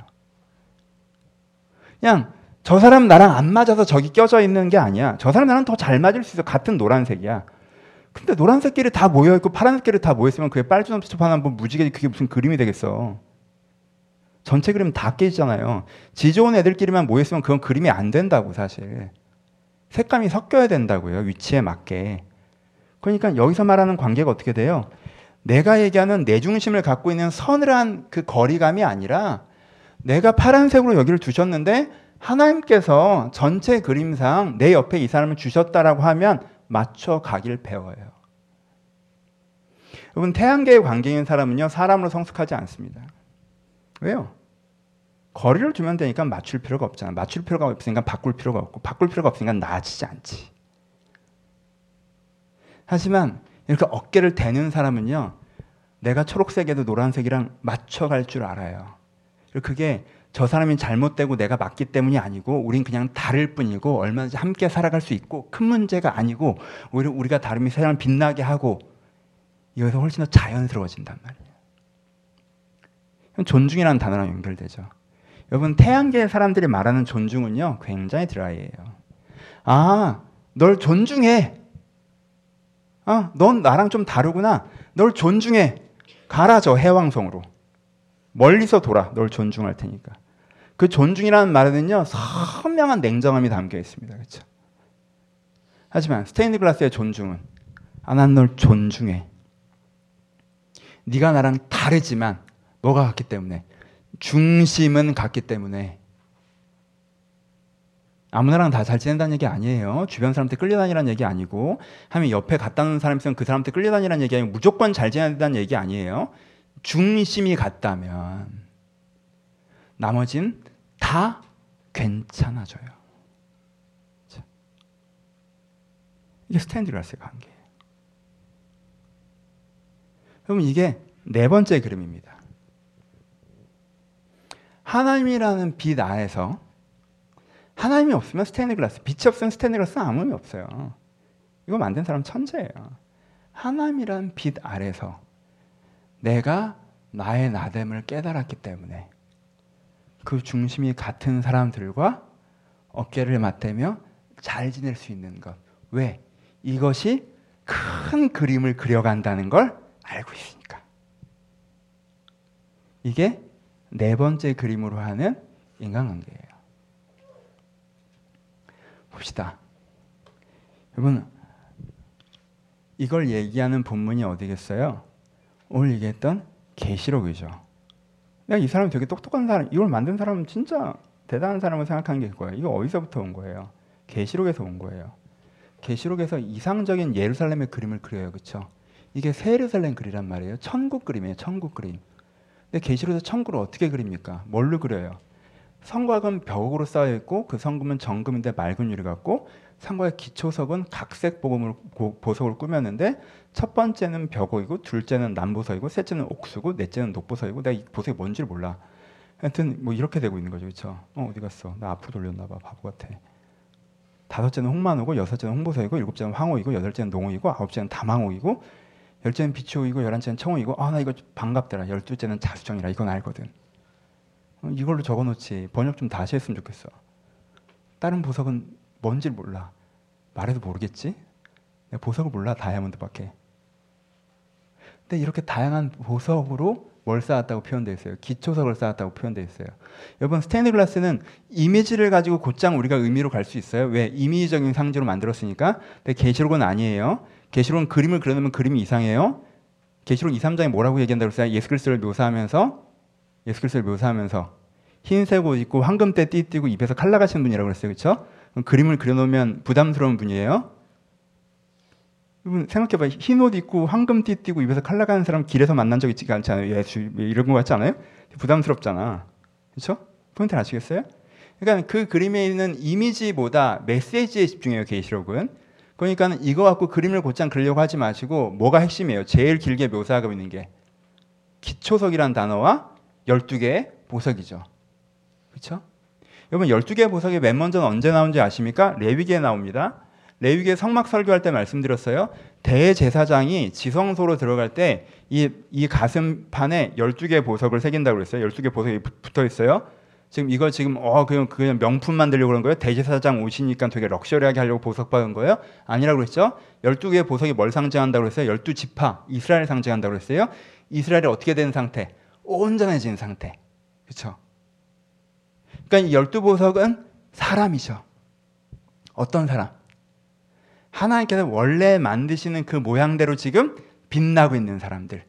그냥 저 사람 나랑 안 맞아서 저기 껴져 있는 게 아니야. 저 사람 나랑 더 잘 맞을 수 있어. 같은 노란색이야. 근데 노란색끼리 다 모여있고 파란색끼리 다 모여있으면 그게 빨주노초판 한번 무지개 그게 무슨 그림이 되겠어. 전체 그림 다 깨지잖아요. 지 좋은 애들끼리만 모여있으면 그건 그림이 안 된다고 사실. 색감이 섞여야 된다고요. 위치에 맞게. 그러니까 여기서 말하는 관계가 어떻게 돼요? 내가 얘기하는 내 중심을 갖고 있는 서늘한 그 거리감이 아니라 내가 파란색으로 여기를 두셨는데 하나님께서 전체 그림상 내 옆에 이 사람을 주셨다라고 하면 맞춰 가길 배워요. 여러분, 태양계의 관계인 사람은요, 사람으로 성숙하지 않습니다. 왜요? 거리를 두면 되니까 맞출 필요가 없잖아. 맞출 필요가 없으니까 바꿀 필요가 없고, 바꿀 필요가 없으니까 나아지지 않지. 하지만 이렇게 어깨를 대는 사람은요, 내가 초록색에도 노란색이랑 맞춰갈 줄 알아요. 그게 저 사람이 잘못되고 내가 맞기 때문이 아니고 우린 그냥 다를 뿐이고 얼마든지 함께 살아갈 수 있고 큰 문제가 아니고 오히려 우리가 다름이 세상을 빛나게 하고 이어서 훨씬 더 자연스러워진단 말이에요. 존중이라는 단어랑 연결되죠. 여러분, 태양계의 사람들이 말하는 존중은요, 굉장히 드라이해요. 아, 널 존중해. 아, 넌 나랑 좀 다르구나. 널 존중해. 가라 저 해왕성으로. 멀리서 돌아. 널 존중할 테니까. 그 존중이라는 말에는요, 선명한 냉정함이 담겨 있습니다. 그렇죠? 하지만 스테인드 글라스의 존중은 아, 난 널 존중해. 네가 나랑 다르지만 뭐가 같기 때문에? 중심은 같기 때문에. 아무나랑 다 잘 지낸다는 얘기 아니에요. 주변 사람한테 끌려다니라는 얘기 아니고, 하면 옆에 갔다 오는 사람 있으면 그 사람한테 끌려다니라는 얘기 아니고 무조건 잘 지내야 된다는 얘기 아니에요. 중심이 같다면 나머진 다 괜찮아져요. 이게 스테인드 글라스의 관계예요. 여러분 이게 네 번째 그림입니다. 하나님이라는 빛 안에서 하나님이 없으면 스테인드 글라스, 빛이 없으면 스테인드 글라스는 아무 의미 없어요. 이거 만든 사람 천재예요. 하나님이라는 빛 아래서 내가 나의 나됨을 깨달았기 때문에 그 중심이 같은 사람들과 어깨를 맞대며 잘 지낼 수 있는 것. 왜? 이것이 큰 그림을 그려간다는 걸 알고 있으니까. 이게 네 번째 그림으로 하는 인간관계예요. 봅시다. 여러분, 이걸 얘기하는 본문이 어디겠어요? 오늘 얘기했던 계시록이죠. 내가 이 사람이 되게 똑똑한 사람, 이걸 만든 사람은 진짜 대단한 사람을 생각하는 게 그거예요. 이거 어디서부터 온 거예요? 계시록에서 온 거예요. 계시록에서 이상적인 예루살렘의 그림을 그려요. 그렇죠? 이게 새 예루살렘 그리란 말이에요. 천국 그림이에요. 천국 그림. 근데 계시록에서 천국을 어떻게 그립니까? 뭘로 그려요? 성곽은 벽으로 쌓여 있고 그 성금은 정금인데 맑은 유리 같고 성곽의 기초석은 각색 보금으로, 보석으로 꾸몄는데 첫 번째는 벽옥이고 둘째는 남보석이고 셋째는 옥수고 넷째는 녹보석이고 내가 이 보석이 뭔지를 몰라. 하여튼 뭐 이렇게 되고 있는 거죠. 그렇죠? 어, 어디 갔어? 나 앞으로 돌렸나 봐. 바보 같아. 다섯째는 홍만호고 여섯째는 홍보석이고 일곱째는 황옥이고 여덟째는 농옥이고 아홉째는 담황옥이고 열째는 비추옥이고 열한째는 청옥이고 아 나 이거 반갑더라. 열둘째는 자수정이라. 이건 알거든. 어, 이걸로 적어놓지. 번역 좀 다시 했으면 좋겠어. 다른 보석은 뭔지를 몰라. 말해도 모르겠지? 내가 보석을 몰라. 다이아몬드밖에. 근데 이렇게 다양한 보석으로 뭘 쌓았다고 표현되어 있어요? 기초석을 쌓았다고 표현되어 있어요. 여러분 스테인드 글라스는 이미지를 가지고 곧장 우리가 의미로 갈 수 있어요. 왜? 임의적인 상징으로 만들었으니까. 근데 계시록은 아니에요. 계시록은 그림을 그려놓으면 그림이 이상해요. 계시록 이, 삼 장에 뭐라고 얘기한다고 했어요? 예수 그리스도를 묘사하면서 예수 그리스도를 묘사하면서 흰색 옷 입고 황금대 띠띠고 입에서 칼 나가시는 분이라고 그랬어요. 그렇죠? 그림을 그려놓으면 부담스러운 분이에요. 여러분 생각해봐. 흰 옷 입고 황금 띠 띠고 입에서 칼 나가는 사람 길에서 만난 적 있지 않지 않아요? 예수 이런 거 같지 않아요? 부담스럽잖아. 그렇죠? 포인트 아시겠어요? 그러니까 그 그림에 있는 이미지보다 메시지에 집중해요. 계시록은. 그러니까 이거 갖고 그림을 곧장 그리려고 하지 마시고 뭐가 핵심이에요? 제일 길게 묘사하고 있는 게 기초석이란 단어와 열두 개의 보석이죠. 그렇죠? 여러분 열두 개의 보석이 맨 먼저 언제 나온지 아십니까? 레위기에 나옵니다. 레위기에 성막 설교할 때 말씀드렸어요. 대제사장이 지성소로 들어갈 때 이 이 가슴판에 열두 개의 보석을 새긴다고 그랬어요. 열두 개 보석이 붙어 있어요. 지금 이거 지금 어 그냥 그냥 명품 만들려고 그런 거예요? 대제사장 오시니까 되게 럭셔리하게 하려고 보석 박은 거예요? 아니라고 그랬죠? 열두 개의 보석이 뭘 상징한다고 그랬어요? 열두 지파, 이스라엘 상징한다고 그랬어요? 이스라엘이 어떻게 된 상태? 온전해진 상태. 그렇죠? 그러니까 이 열두 보석은 사람이죠. 어떤 사람? 하나님께서 원래 만드시는 그 모양대로 지금 빛나고 있는 사람들이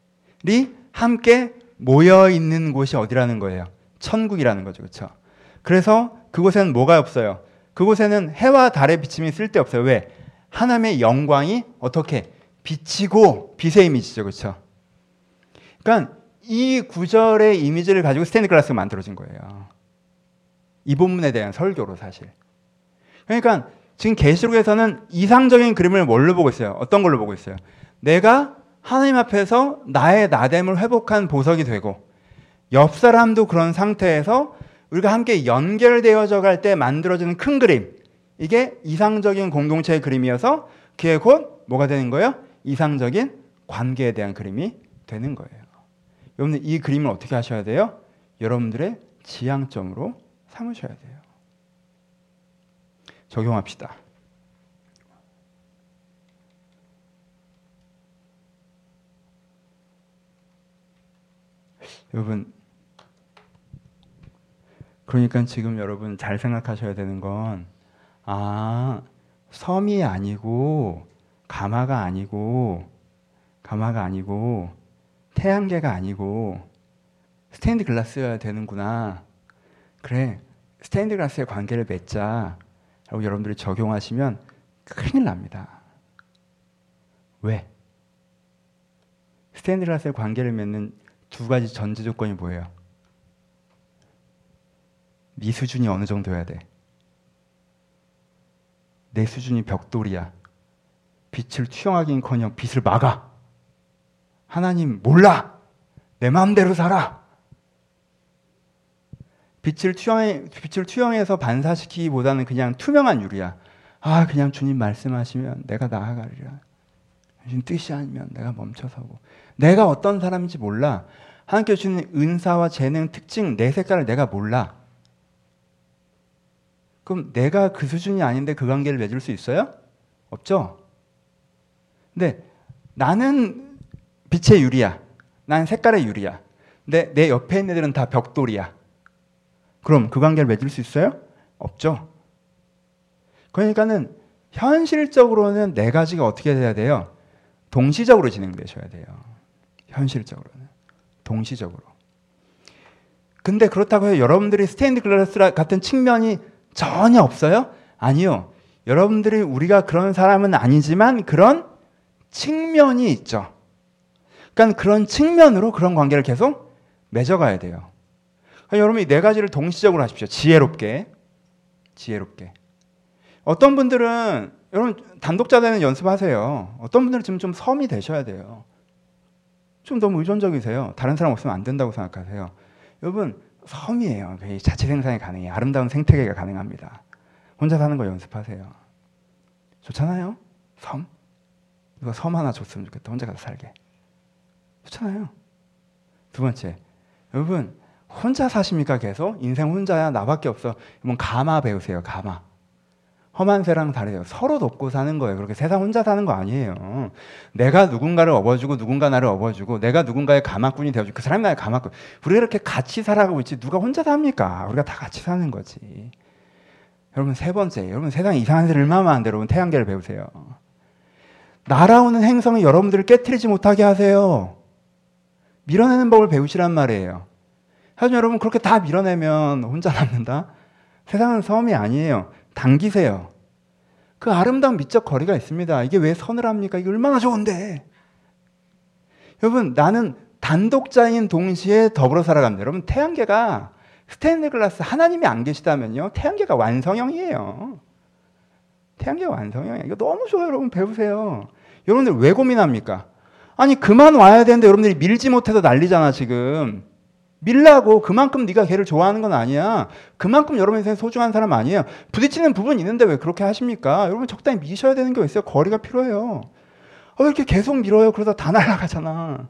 함께 모여 있는 곳이 어디라는 거예요? 천국이라는 거죠. 그렇죠? 그래서 그곳에는 뭐가 없어요? 그곳에는 해와 달의 비침이 쓸데없어요. 왜? 하나님의 영광이 어떻게? 비치고 빛의 이미지죠. 그렇죠? 그러니까 이 구절의 이미지를 가지고 스테인드 글라스가 만들어진 거예요. 이 본문에 대한 설교로 사실. 그러니까 지금 계시록에서는 이상적인 그림을 뭘로 보고 있어요? 어떤 걸로 보고 있어요? 내가 하나님 앞에서 나의 나됨을 회복한 보석이 되고 옆 사람도 그런 상태에서 우리가 함께 연결되어져 갈 때 만들어지는 큰 그림. 이게 이상적인 공동체의 그림이어서 그게 곧 뭐가 되는 거예요? 이상적인 관계에 대한 그림이 되는 거예요. 여러분들 이 그림을 어떻게 하셔야 돼요? 여러분들의 지향점으로 삼으셔야 돼요. 적용합시다. 여러분, 그러니까 지금 여러분 잘 생각하셔야 되는 건, 아, 섬이 아니고 가마가 아니고 가마가 아니고 태양계가 아니고 스테인드 글라스가 되는구나. 그래, 스테인드 글라스의 관계를 맺자 라고 여러분들이 적용하시면 큰일 납니다. 왜? 스테인드 글라스의 관계를 맺는 두 가지 전제 조건이 뭐예요? 네 수준이 어느 정도여야 돼? 내 수준이 벽돌이야. 빛을 투영하기는커녕 빛을 막아. 하나님 몰라. 내 마음대로 살아. 빛을 투영해, 빛을 투영해서 반사시키기보다는 그냥 투명한 유리야. 아, 그냥 주님 말씀하시면 내가 나아가리라. 주님 뜻이 아니면 내가 멈춰서고. 내가 어떤 사람인지 몰라. 하나님께서 주는 은사와 재능, 특징, 내 색깔을 내가 몰라. 그럼 내가 그 수준이 아닌데 그 관계를 맺을 수 있어요? 없죠? 근데 나는 빛의 유리야. 난 색깔의 유리야. 근데 내 옆에 있는 애들은 다 벽돌이야. 그럼 그 관계를 맺을 수 있어요? 없죠. 그러니까는 현실적으로는 네 가지가 어떻게 돼야 돼요? 동시적으로 진행되셔야 돼요. 현실적으로는. 동시적으로. 근데 그렇다고 해서 여러분들이 스테인드 글라스 같은 측면이 전혀 없어요? 아니요. 여러분들이 우리가 그런 사람은 아니지만 그런 측면이 있죠. 그러니까 그런 측면으로 그런 관계를 계속 맺어가야 돼요. 그러니까 여러분 이 네 가지를 동시적으로 하십시오. 지혜롭게. 지혜롭게. 어떤 분들은 여러분 단독자 되는 연습하세요. 어떤 분들은 지금 좀 섬이 되셔야 돼요. 좀 너무 의존적이세요. 다른 사람 없으면 안 된다고 생각하세요. 여러분 섬이에요. 자체 생산이 가능해요. 아름다운 생태계가 가능합니다. 혼자 사는 거 연습하세요. 좋잖아요. 섬. 누가 섬 하나 줬으면 좋겠다. 혼자 가서 살게. 좋잖아요. 두 번째, 여러분 혼자 사십니까? 계속? 인생 혼자야. 나밖에 없어. 여러분 가마 배우세요. 가마. 험한 새랑 다르죠. 서로 돕고 사는 거예요. 그렇게 세상 혼자 사는 거 아니에요. 내가 누군가를 업어주고 누군가 나를 업어주고 내가 누군가의 가마꾼이 되어주고 그 사람이 나의 가마꾼. 우리가 이렇게 같이 살아가고 있지 누가 혼자 삽니까? 우리가 다 같이 사는 거지. 여러분 세 번째, 여러분 세상에 이상한 새를 얼마나 많은데 여러분 태양계를 배우세요. 날아오는 행성이 여러분들을 깨트리지 못하게 하세요. 밀어내는 법을 배우시란 말이에요. 하지만 여러분 그렇게 다 밀어내면 혼자 남는다? 세상은 섬이 아니에요. 당기세요. 그 아름다운 미적 거리가 있습니다. 이게 왜 서늘합니까? 이게 얼마나 좋은데. 여러분 나는 단독자인 동시에 더불어 살아갑니다. 여러분 태양계가 스테인드 글라스 하나님이 안 계시다면요. 태양계가 완성형이에요. 태양계가 완성형이에요. 이거 너무 좋아요. 여러분 배우세요. 여러분들 왜 고민합니까? 아니 그만 와야 되는데 여러분들이 밀지 못해서 난리잖아 지금. 밀라고 그만큼 네가 걔를 좋아하는 건 아니야. 그만큼 여러분 인생에 소중한 사람 아니에요. 부딪히는 부분이 있는데 왜 그렇게 하십니까? 여러분 적당히 미셔야 되는 게 있어요. 거리가 필요해요. 어, 왜 이렇게 계속 밀어요? 그러다 다 날아가잖아.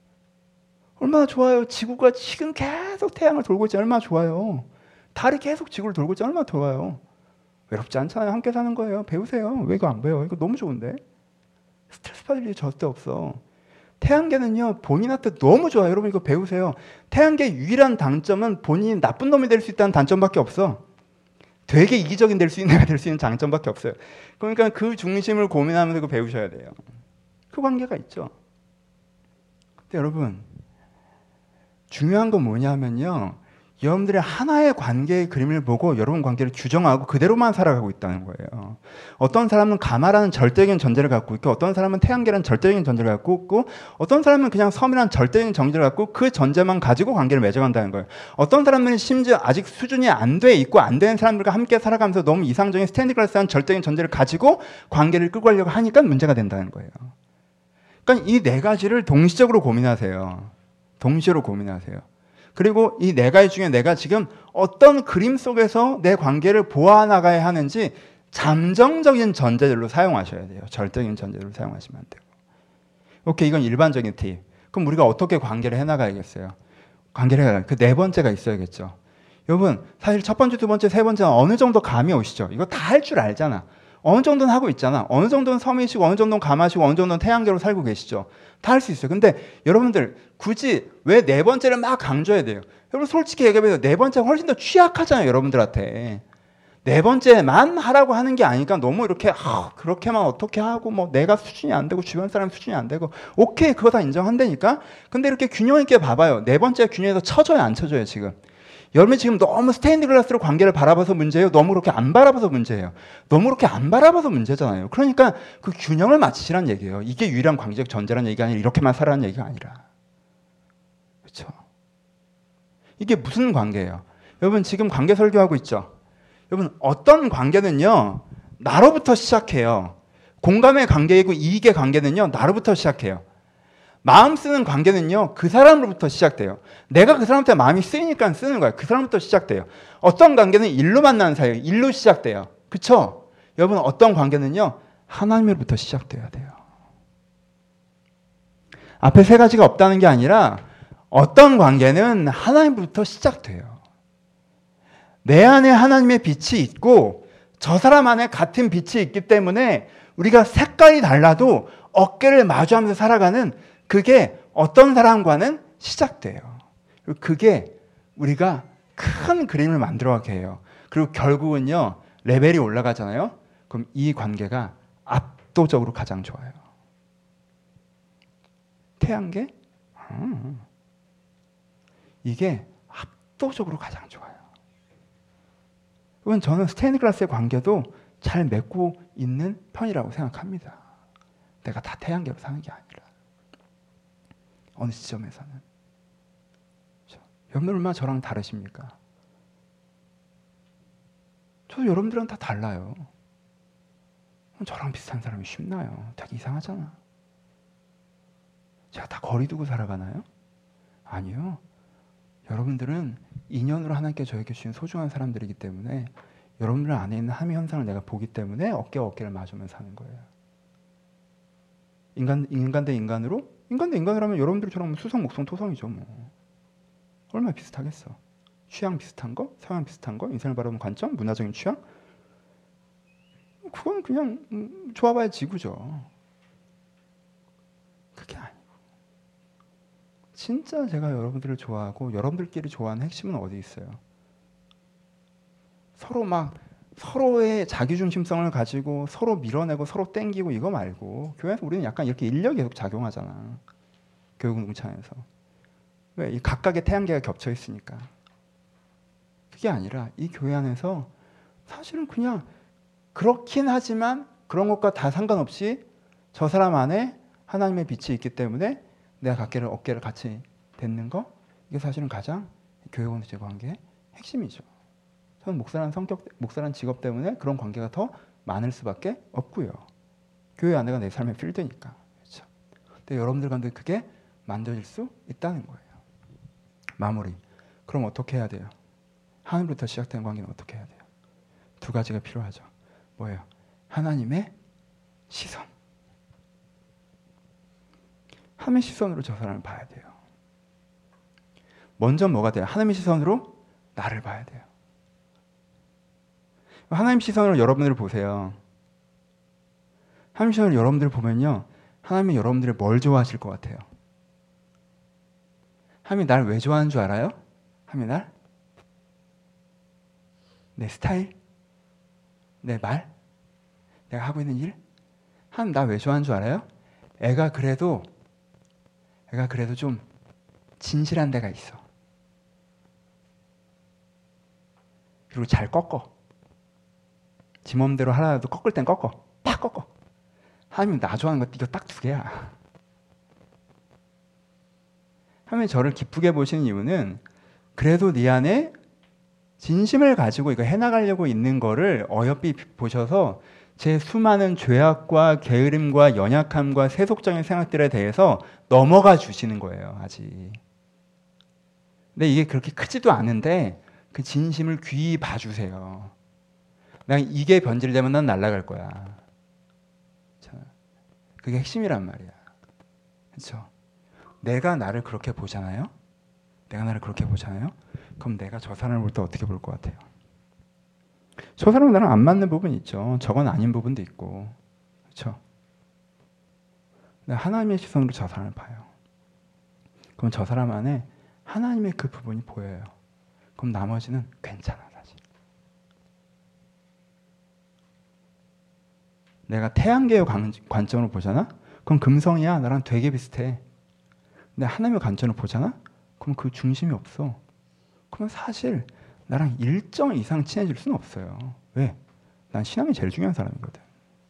얼마나 좋아요. 지구가 지금 계속 태양을 돌고 있지 얼마나 좋아요. 달이 계속 지구를 돌고 있지 얼마나 좋아요. 외롭지 않잖아요. 함께 사는 거예요. 배우세요. 왜 이거 안 배워? 이거 너무 좋은데. 스트레스 받을 일이 절대 없어. 태양계는요 본인한테 너무 좋아요. 여러분 이거 배우세요. 태양계의 유일한 단점은 본인이 나쁜 놈이 될 수 있다는 단점밖에 없어. 되게 이기적인 될 수 있는 애가 될 수 있는 장점밖에 없어요. 그러니까 그 중심을 고민하면서 그거 배우셔야 돼요. 그 관계가 있죠. 근데 여러분 중요한 건 뭐냐면요. 여러분들이 하나의 관계의 그림을 보고 여러분 관계를 규정하고 그대로만 살아가고 있다는 거예요. 어떤 사람은 가마라는 절대적인 전제를 갖고 있고 어떤 사람은 태양계라는 절대적인 전제를 갖고 있고 어떤 사람은 그냥 섬이라는 절대적인 전제를 갖고 그 전제만 가지고 관계를 맺어간다는 거예요. 어떤 사람들은 심지어 아직 수준이 안 돼 있고 안 되는 사람들과 함께 살아가면서 너무 이상적인 스탠드 클래스한 절대적인 전제를 가지고 관계를 끌고 가려고 하니까 문제가 된다는 거예요. 그러니까 이 네 가지를 동시적으로 고민하세요. 동시로 고민하세요. 그리고 이 네 가지 중에 내가 지금 어떤 그림 속에서 내 관계를 보아나가야 하는지 잠정적인 전제들로 사용하셔야 돼요. 절대적인 전제들로 사용하시면 안 되고. 오케이, 이건 일반적인 팁. 그럼 우리가 어떻게 관계를 해나가야겠어요? 관계를 해나가야 그 네 번째가 있어야겠죠. 여러분 사실 첫 번째, 두 번째, 세 번째는 어느 정도 감이 오시죠? 이거 다 할 줄 알잖아. 어느 정도는 하고 있잖아. 어느 정도는 섬이시고 어느 정도는 감하시고 어느 정도는 태양계로 살고 계시죠. 다 할 수 있어요. 근데 여러분들 굳이 왜 네 번째를 막 강조해야 돼요? 여러분 솔직히 얘기해서 네 번째가 훨씬 더 취약하잖아요. 여러분들한테. 네 번째만 하라고 하는 게 아니니까 너무 이렇게 아, 그렇게만 어떻게 하고 뭐 내가 수준이 안 되고 주변 사람 수준이 안 되고 오케이 그거 다 인정한다니까. 근데 이렇게 균형 있게 봐봐요. 네 번째가 균형에서 쳐져요 안 쳐져요 지금? 여러분이 지금 너무 스테인드 글라스로 관계를 바라봐서 문제예요? 너무 그렇게 안 바라봐서 문제예요? 너무 그렇게 안 바라봐서 문제잖아요. 그러니까 그 균형을 맞추시라는 얘기예요. 이게 유일한 관계적 전제라는 얘기가 아니라 이렇게만 살아라는 얘기가 아니라. 그렇죠? 이게 무슨 관계예요? 여러분 지금 관계 설교하고 있죠? 여러분 어떤 관계는요. 나로부터 시작해요. 공감의 관계이고 이익의 관계는요, 나로부터 시작해요. 마음 쓰는 관계는요, 그 사람으로부터 시작돼요. 내가 그 사람한테 마음이 쓰이니까 쓰는 거예요. 그 사람부터 시작돼요. 어떤 관계는 일로 만나는 사이예요. 일로 시작돼요. 그쵸? 여러분, 어떤 관계는요, 하나님으로부터 시작돼야 돼요. 앞에 세 가지가 없다는 게 아니라 어떤 관계는 하나님부터 시작돼요. 내 안에 하나님의 빛이 있고 저 사람 안에 같은 빛이 있기 때문에 우리가 색깔이 달라도 어깨를 마주하면서 살아가는 그게 어떤 사람과는 시작돼요. 그게 우리가 큰 그림을 만들어가게 해요. 그리고 결국은요, 레벨이 올라가잖아요. 그럼 이 관계가 압도적으로 가장 좋아요. 태양계? 음. 이게 압도적으로 가장 좋아요. 그건 저는 스테인드글라스의 관계도 잘 맺고 있는 편이라고 생각합니다. 내가 다 태양계로 사는 게 아니라 어느 지점에서는. 여러분들 얼마나 저랑 다르십니까? 저도 여러분들은 다 달라요. 저랑 비슷한 사람이 쉽나요? 되게 이상하잖아. 제가 다 거리 두고 살아가나요? 아니요. 여러분들은 인연으로 하나님께 저에게 주신 소중한 사람들이기 때문에 여러분들 안에 있는 함의 현상을 내가 보기 때문에 어깨와 어깨를 마주면서 사는 거예요. 인간, 인간 대 인간으로? 인간 대 인간으로 하면 여러분들처럼 수성, 목성, 토성이죠. 뭐. 얼마나 비슷하겠어. 취향 비슷한 거? 성향 비슷한 거? 인생을 바라보는 관점? 문화적인 취향? 그건 그냥 음, 좋아봐야 지구죠. 그게 아니고 진짜 제가 여러분들을 좋아하고 여러분들끼리 좋아하는 핵심은 어디 있어요? 서로 막 서로의 자기중심성을 가지고 서로 밀어내고 서로 땡기고 이거 말고 교회에서 우리는 약간 이렇게 인력이 계속 작용하잖아. 교육농창에서. 왜? 이 각각의 태양계가 겹쳐 있으니까. 그게 아니라 이 교회 안에서 사실은 그냥 그렇긴 하지만 그런 것과 다 상관없이 저 사람 안에 하나님의 빛이 있기 때문에 내가 각계를 어깨를 같이 댔는 거, 이게 사실은 가장 교회 공동체 관계의 핵심이죠. 저는 목사라는 성격, 목사라는 직업 때문에 그런 관계가 더 많을 수밖에 없고요. 교회 안에가 내 삶의 필드니까. 그렇죠. 근데 여러분들 가운데 그게 만들어질 수 있다는 거예요. 마무리. 그럼 어떻게 해야 돼요? 하늘부터 시작된 관계는 어떻게 해야 돼요? 두 가지가 필요하죠. 뭐예요? 하나님의 시선. 하나님의 시선으로 저 사람을 봐야 돼요. 먼저 뭐가 돼요? 하나님의 시선으로 나를 봐야 돼요. 하나님 시선으로 여러분들을 보세요. 하나님 시선으로 여러분들을 보면요, 하나님이 여러분들을 뭘 좋아하실 것 같아요? 하나님이 날 왜 좋아하는 줄 알아요? 하나님이 날? 내 스타일? 내 말? 내가 하고 있는 일? 하나님 나 왜 좋아하는 줄 알아요? 애가 그래도 애가 그래도 좀 진실한 데가 있어. 그리고 잘 꺾어. 지 맘대로 하라도 꺾을 땐 꺾어. 팍 꺾어. 하나님 나 좋아하는 거 이거 딱 두 개야. 하나님이 저를 기쁘게 보시는 이유는 그래도 네 안에 진심을 가지고 이거 해나가려고 있는 거를 어여삐 보셔서 제 수많은 죄악과 게으름과 연약함과 세속적인 생각들에 대해서 넘어가 주시는 거예요. 아직. 근데 이게 그렇게 크지도 않은데 그 진심을 귀히 봐주세요. 난 이게 변질되면 난 날아갈 거야. 자, 그게 핵심이란 말이야. 그렇죠? 내가 나를 그렇게 보잖아요. 내가 나를 그렇게 보잖아요. 그럼 내가 저 사람을 볼 때 어떻게 볼 것 같아요? 저 사람은 나랑 안 맞는 부분이 있죠. 저건 아닌 부분도 있고. 그렇죠? 하나님의 시선으로 저 사람을 봐요. 그럼 저 사람 안에 하나님의 그 부분이 보여요. 그럼 나머지는 괜찮아, 사실. 내가 태양계의 관점으로 보잖아? 그럼 금성이야. 나랑 되게 비슷해. 근데 하나님의 관점으로 보잖아? 그럼 그 중심이 없어. 그러면 사실 나랑 일정 이상 친해질 수는 없어요. 왜? 난 신앙이 제일 중요한 사람이거든.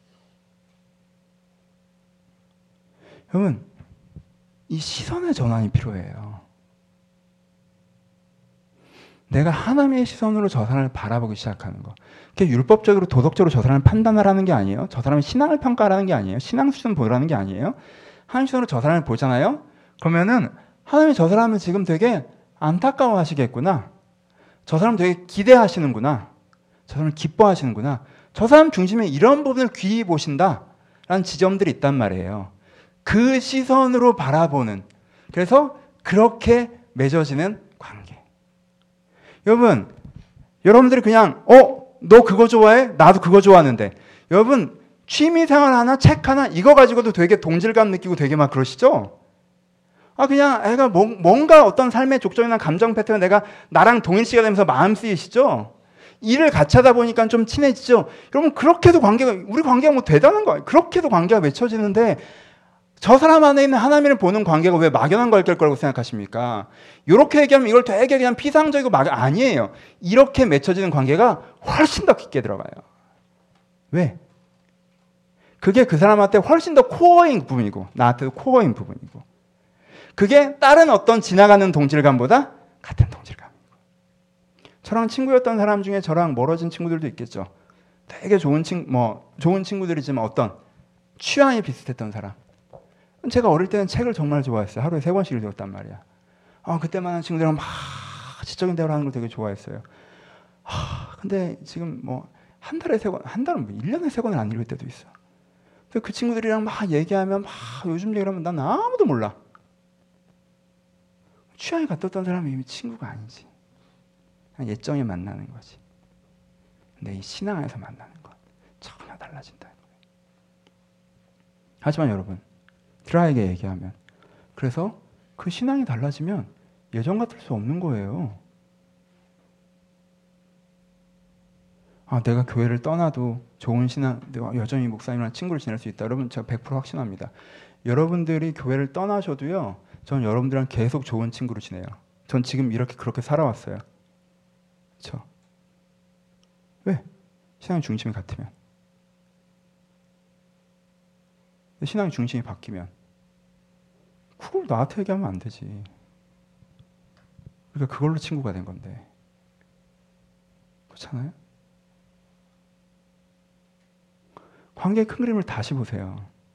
여러분, 이 시선의 전환이 필요해요. 내가 하나님의 시선으로 저 사람을 바라보기 시작하는 거. 그게 율법적으로 도덕적으로 저 사람을 판단하라는 게 아니에요. 저 사람의 신앙을 평가하라는 게 아니에요. 신앙 수준 보라는 게 아니에요. 하나님 시선으로 저 사람을 보잖아요. 그러면은 하나님이 저 사람을 지금 되게 안타까워하시겠구나. 저 사람 되게 기대하시는구나. 저 사람을 기뻐하시는구나. 저 사람 중심에 이런 부분을 귀히 보신다라는 지점들이 있단 말이에요. 그 시선으로 바라보는, 그래서 그렇게 맺어지는 관계. 여러분, 여러분들이 그냥 어? 너 그거 좋아해? 나도 그거 좋아하는데. 여러분, 취미생활 하나, 책 하나 이거 가지고도 되게 동질감 느끼고 되게 막 그러시죠? 아, 그냥 애가 뭐, 뭔가 어떤 삶의 족적이나 감정 패턴을 내가 나랑 동일시가 되면서 마음 쓰이시죠? 일을 같이 하다 보니까 좀 친해지죠? 여러분, 그렇게도 관계가, 우리 관계가 뭐 대단한 거예요. 그렇게도 관계가 맺혀지는데 저 사람 안에 있는 하나님을 보는 관계가 왜 막연한 관계일 거라고 생각하십니까? 이렇게 얘기하면 이걸 되게 그냥 피상적이고 막 아니에요. 이렇게 맺혀지는 관계가 훨씬 더 깊게 들어가요. 왜? 그게 그 사람한테 훨씬 더 코어인 부분이고 나한테도 코어인 부분이고 그게 다른 어떤 지나가는 동질감보다 같은 동질감이고. 저랑 친구였던 사람 중에 저랑 멀어진 친구들도 있겠죠. 되게 좋은 친, 뭐 좋은 친구들이지만 어떤 취향이 비슷했던 사람. 제가 어릴 때는 책을 정말 좋아했어요. 하루에 세 권씩 읽었단 말이야. 아, 그때만 한 친구들이랑 막 지적인 대화를 하는 걸 되게 좋아했어요. 아, 근데 지금 뭐 한 달에 세 권, 한 달은 뭐 일 년에 세 권을 안 읽을 때도 있어. 그래서 그 친구들이랑 막 얘기하면 막 요즘 얘기를 하면 난 아무도 몰라. 취향이 같았던 사람이 이미 친구가 아니지. 그냥 예정에 만나는 거지. 근데 이 신앙 안에서 만나는 건 전혀 달라진다는 거예요. 하지만 여러분, 드라이게 얘기하면 그래서 그 신앙이 달라지면 예전 같을 수 없는 거예요. 아, 내가 교회를 떠나도 좋은 신앙, 내가 여전히 목사님이랑 친구를 지낼 수 있다. 여러분, 제가 백 퍼센트 확신합니다. 여러분들이 교회를 떠나셔도요, 전 여러분들이랑 계속 좋은 친구로 지내요. 전 지금 이렇게 그렇게 살아왔어요. 그렇죠? 왜? 신앙의 중심이 같으면. 신앙의 중심이 바뀌면 그걸 나한테 얘기하면 안 되지. 그러니까 그걸로 친구가 된 건데. 그렇잖아요? 관계의 큰 그림을 다시 보세요.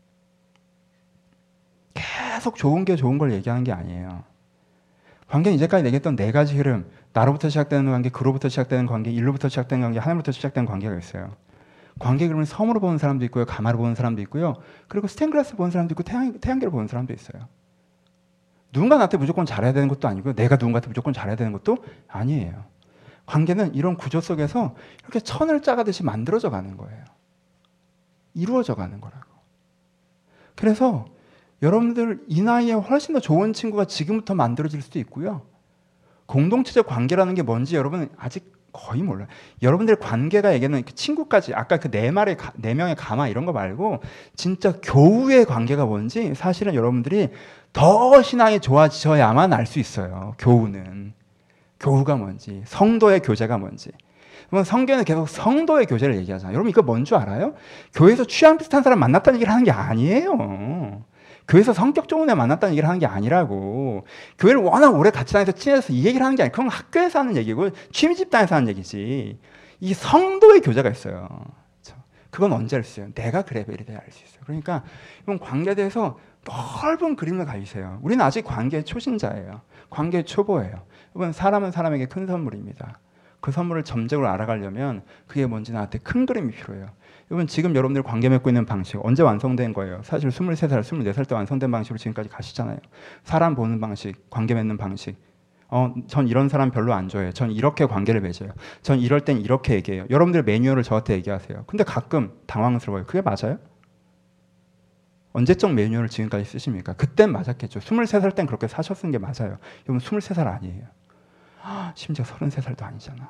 계속 좋은 게 좋은 걸 얘기하는 게 아니에요. 관계는 이제까지 얘기했던 네 가지 흐름, 나로부터 시작되는 관계, 그로부터 시작되는 관계, 일로부터 시작되는 관계, 하나님부터 시작되는 관계가 있어요. 관계 그림을 섬으로 보는 사람도 있고요, 가마로 보는 사람도 있고요, 그리고 스테인글라스 보는 사람도 있고 태양, 태양계를 보는 사람도 있어요. 누군가 나한테 무조건 잘해야 되는 것도 아니고요, 내가 누군가한테 무조건 잘해야 되는 것도 아니에요. 관계는 이런 구조 속에서 이렇게 천을 짜가듯이 만들어져 가는 거예요. 이루어져 가는 거라고. 그래서 여러분들 이 나이에 훨씬 더 좋은 친구가 지금부터 만들어질 수도 있고요. 공동체적 관계라는 게 뭔지 여러분은 아직 거의 몰라요. 여러분들 관계가 얘기하는 친구까지, 아까 그 네 마리, 네 명의 가마 이런 거 말고 진짜 교우의 관계가 뭔지 사실은 여러분들이 더 신앙이 좋아지셔야만 알 수 있어요. 교우는. 교우가 뭔지, 성도의 교제가 뭔지. 성경에는 계속 성도의 교제를 얘기하잖아요. 여러분 이거 뭔 줄 알아요? 교회에서 취향 비슷한 사람 만났다는 얘기를 하는 게 아니에요. 교회에서 성격 좋은 애 만났다는 얘기를 하는 게 아니라고. 교회를 워낙 오래 같이 다녀서 친해져서 이 얘기를 하는 게 아니고 그건 학교에서 하는 얘기고 취미 집단에서 하는 얘기지. 이 성도의 교제가 있어요. 그건 언제 알 수 있어요? 내가 그 레벨이 돼야 알 수 있어요. 그러니까 이런 관계에 대해서 넓은 그림을 가지세요. 우리는 아직 관계의 초신자예요. 관계의 초보예요. 여러분, 사람은 사람에게 큰 선물입니다. 그 선물을 점적으로 알아가려면 그게 뭔지 나한테 큰 그림이 필요해요. 여러분, 지금 여러분들 관계 맺고 있는 방식 언제 완성된 거예요? 사실 스물세 살, 스물네 살 때 완성된 방식으로 지금까지 가시잖아요. 사람 보는 방식, 관계 맺는 방식. 어, 전 이런 사람 별로 안 좋아해요. 전 이렇게 관계를 맺어요. 전 이럴 땐 이렇게 얘기해요. 여러분들 매뉴얼을 저한테 얘기하세요. 근데 가끔 당황스러워요. 그게 맞아요? 언제적 매뉴얼을 지금까지 쓰십니까? 그땐 맞았겠죠. 스물세 살 땐 그렇게 사셨은 게 맞아요. 여러분 스물세 살 아니에요. 심지어 서른세 살도 아니잖아.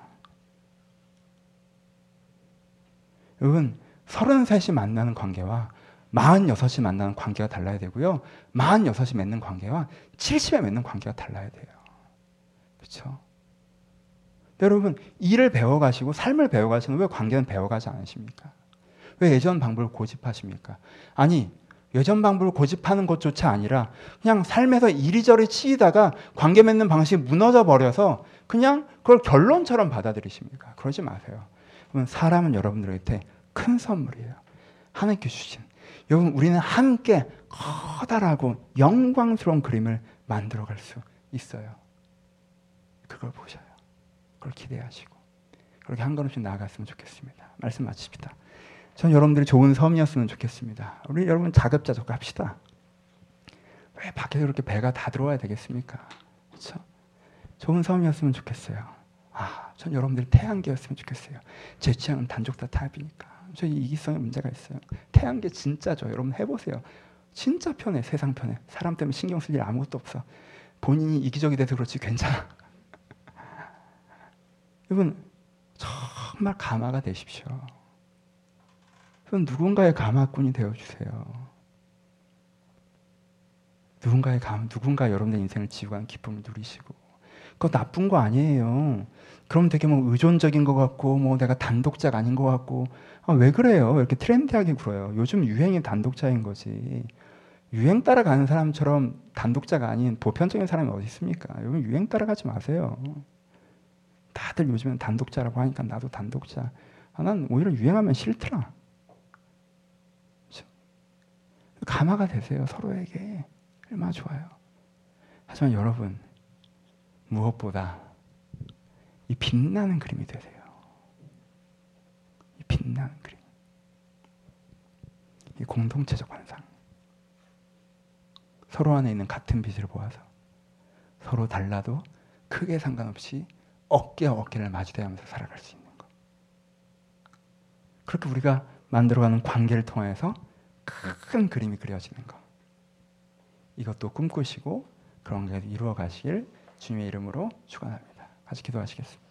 여러분, 서른셋이 만나는 관계와 마흔여섯이 만나는 관계가 달라야 되고요. 마흔여섯이 맺는 관계와 칠십에 맺는 관계가 달라야 돼요. 그렇죠? 여러분, 일을 배워가시고 삶을 배워가시는 왜 관계는 배워가지 않으십니까? 왜 예전 방법을 고집하십니까? 아니, 외전 방법을 고집하는 것조차 아니라 그냥 삶에서 이리저리 치이다가 관계 맺는 방식이 무너져 버려서 그냥 그걸 결론처럼 받아들이십니까? 그러지 마세요. 그러면 사람은 여러분들한테 큰 선물이에요. 하나님께 주신. 여러분, 우리는 함께 커다랗고 영광스러운 그림을 만들어갈 수 있어요. 그걸 보셔요. 그걸 기대하시고 그렇게 한 걸음씩 나아갔으면 좋겠습니다. 말씀 마칩시다. 전 여러분들이 좋은 섬이었으면 좋겠습니다. 우리 여러분 자급자족 합시다. 왜 밖에서 그렇게 배가 다 들어와야 되겠습니까? 그렇죠? 좋은 섬이었으면 좋겠어요. 아, 전 여러분들이 태양계였으면 좋겠어요. 제 취향은 단족다 타입이니까. 저 이기성에 문제가 있어요. 태양계 진짜죠. 여러분 해보세요. 진짜 편해. 세상 편해. 사람 때문에 신경 쓸 일 아무것도 없어. 본인이 이기적이 돼서 그렇지 괜찮아. 여러분 정말 가마가 되십시오. 누군가의 가마꾼이 되어주세요. 누군가의 감, 누군가 여러분의 인생을 지우고 기쁨을 누리시고. 그거 나쁜 거 아니에요. 그럼 되게 뭐 의존적인 것 같고, 뭐 내가 단독자가 아닌 것 같고. 아, 왜 그래요? 왜 이렇게 트렌디하게 굴어요? 요즘 유행이 단독자인 거지. 유행 따라가는 사람처럼 단독자가 아닌 보편적인 사람이 어디 있습니까? 여러분 유행 따라가지 마세요. 다들 요즘엔 단독자라고 하니까 나도 단독자. 아, 난 오히려 유행하면 싫더라. 가마가 되세요. 서로에게. 얼마나 좋아요. 하지만 여러분 무엇보다 이 빛나는 그림이 되세요. 이 빛나는 그림. 이 공동체적 환상. 서로 안에 있는 같은 빛을 보아서 서로 달라도 크게 상관없이 어깨와 어깨를 마주대하면서 살아갈 수 있는 것. 그렇게 우리가 만들어가는 관계를 통해서 큰 그림이 그려지는 것. 이것도 꿈꾸시고 그런 게 이루어 가시길 주님의 이름으로 축원합니다. 같이 기도하시겠습니다.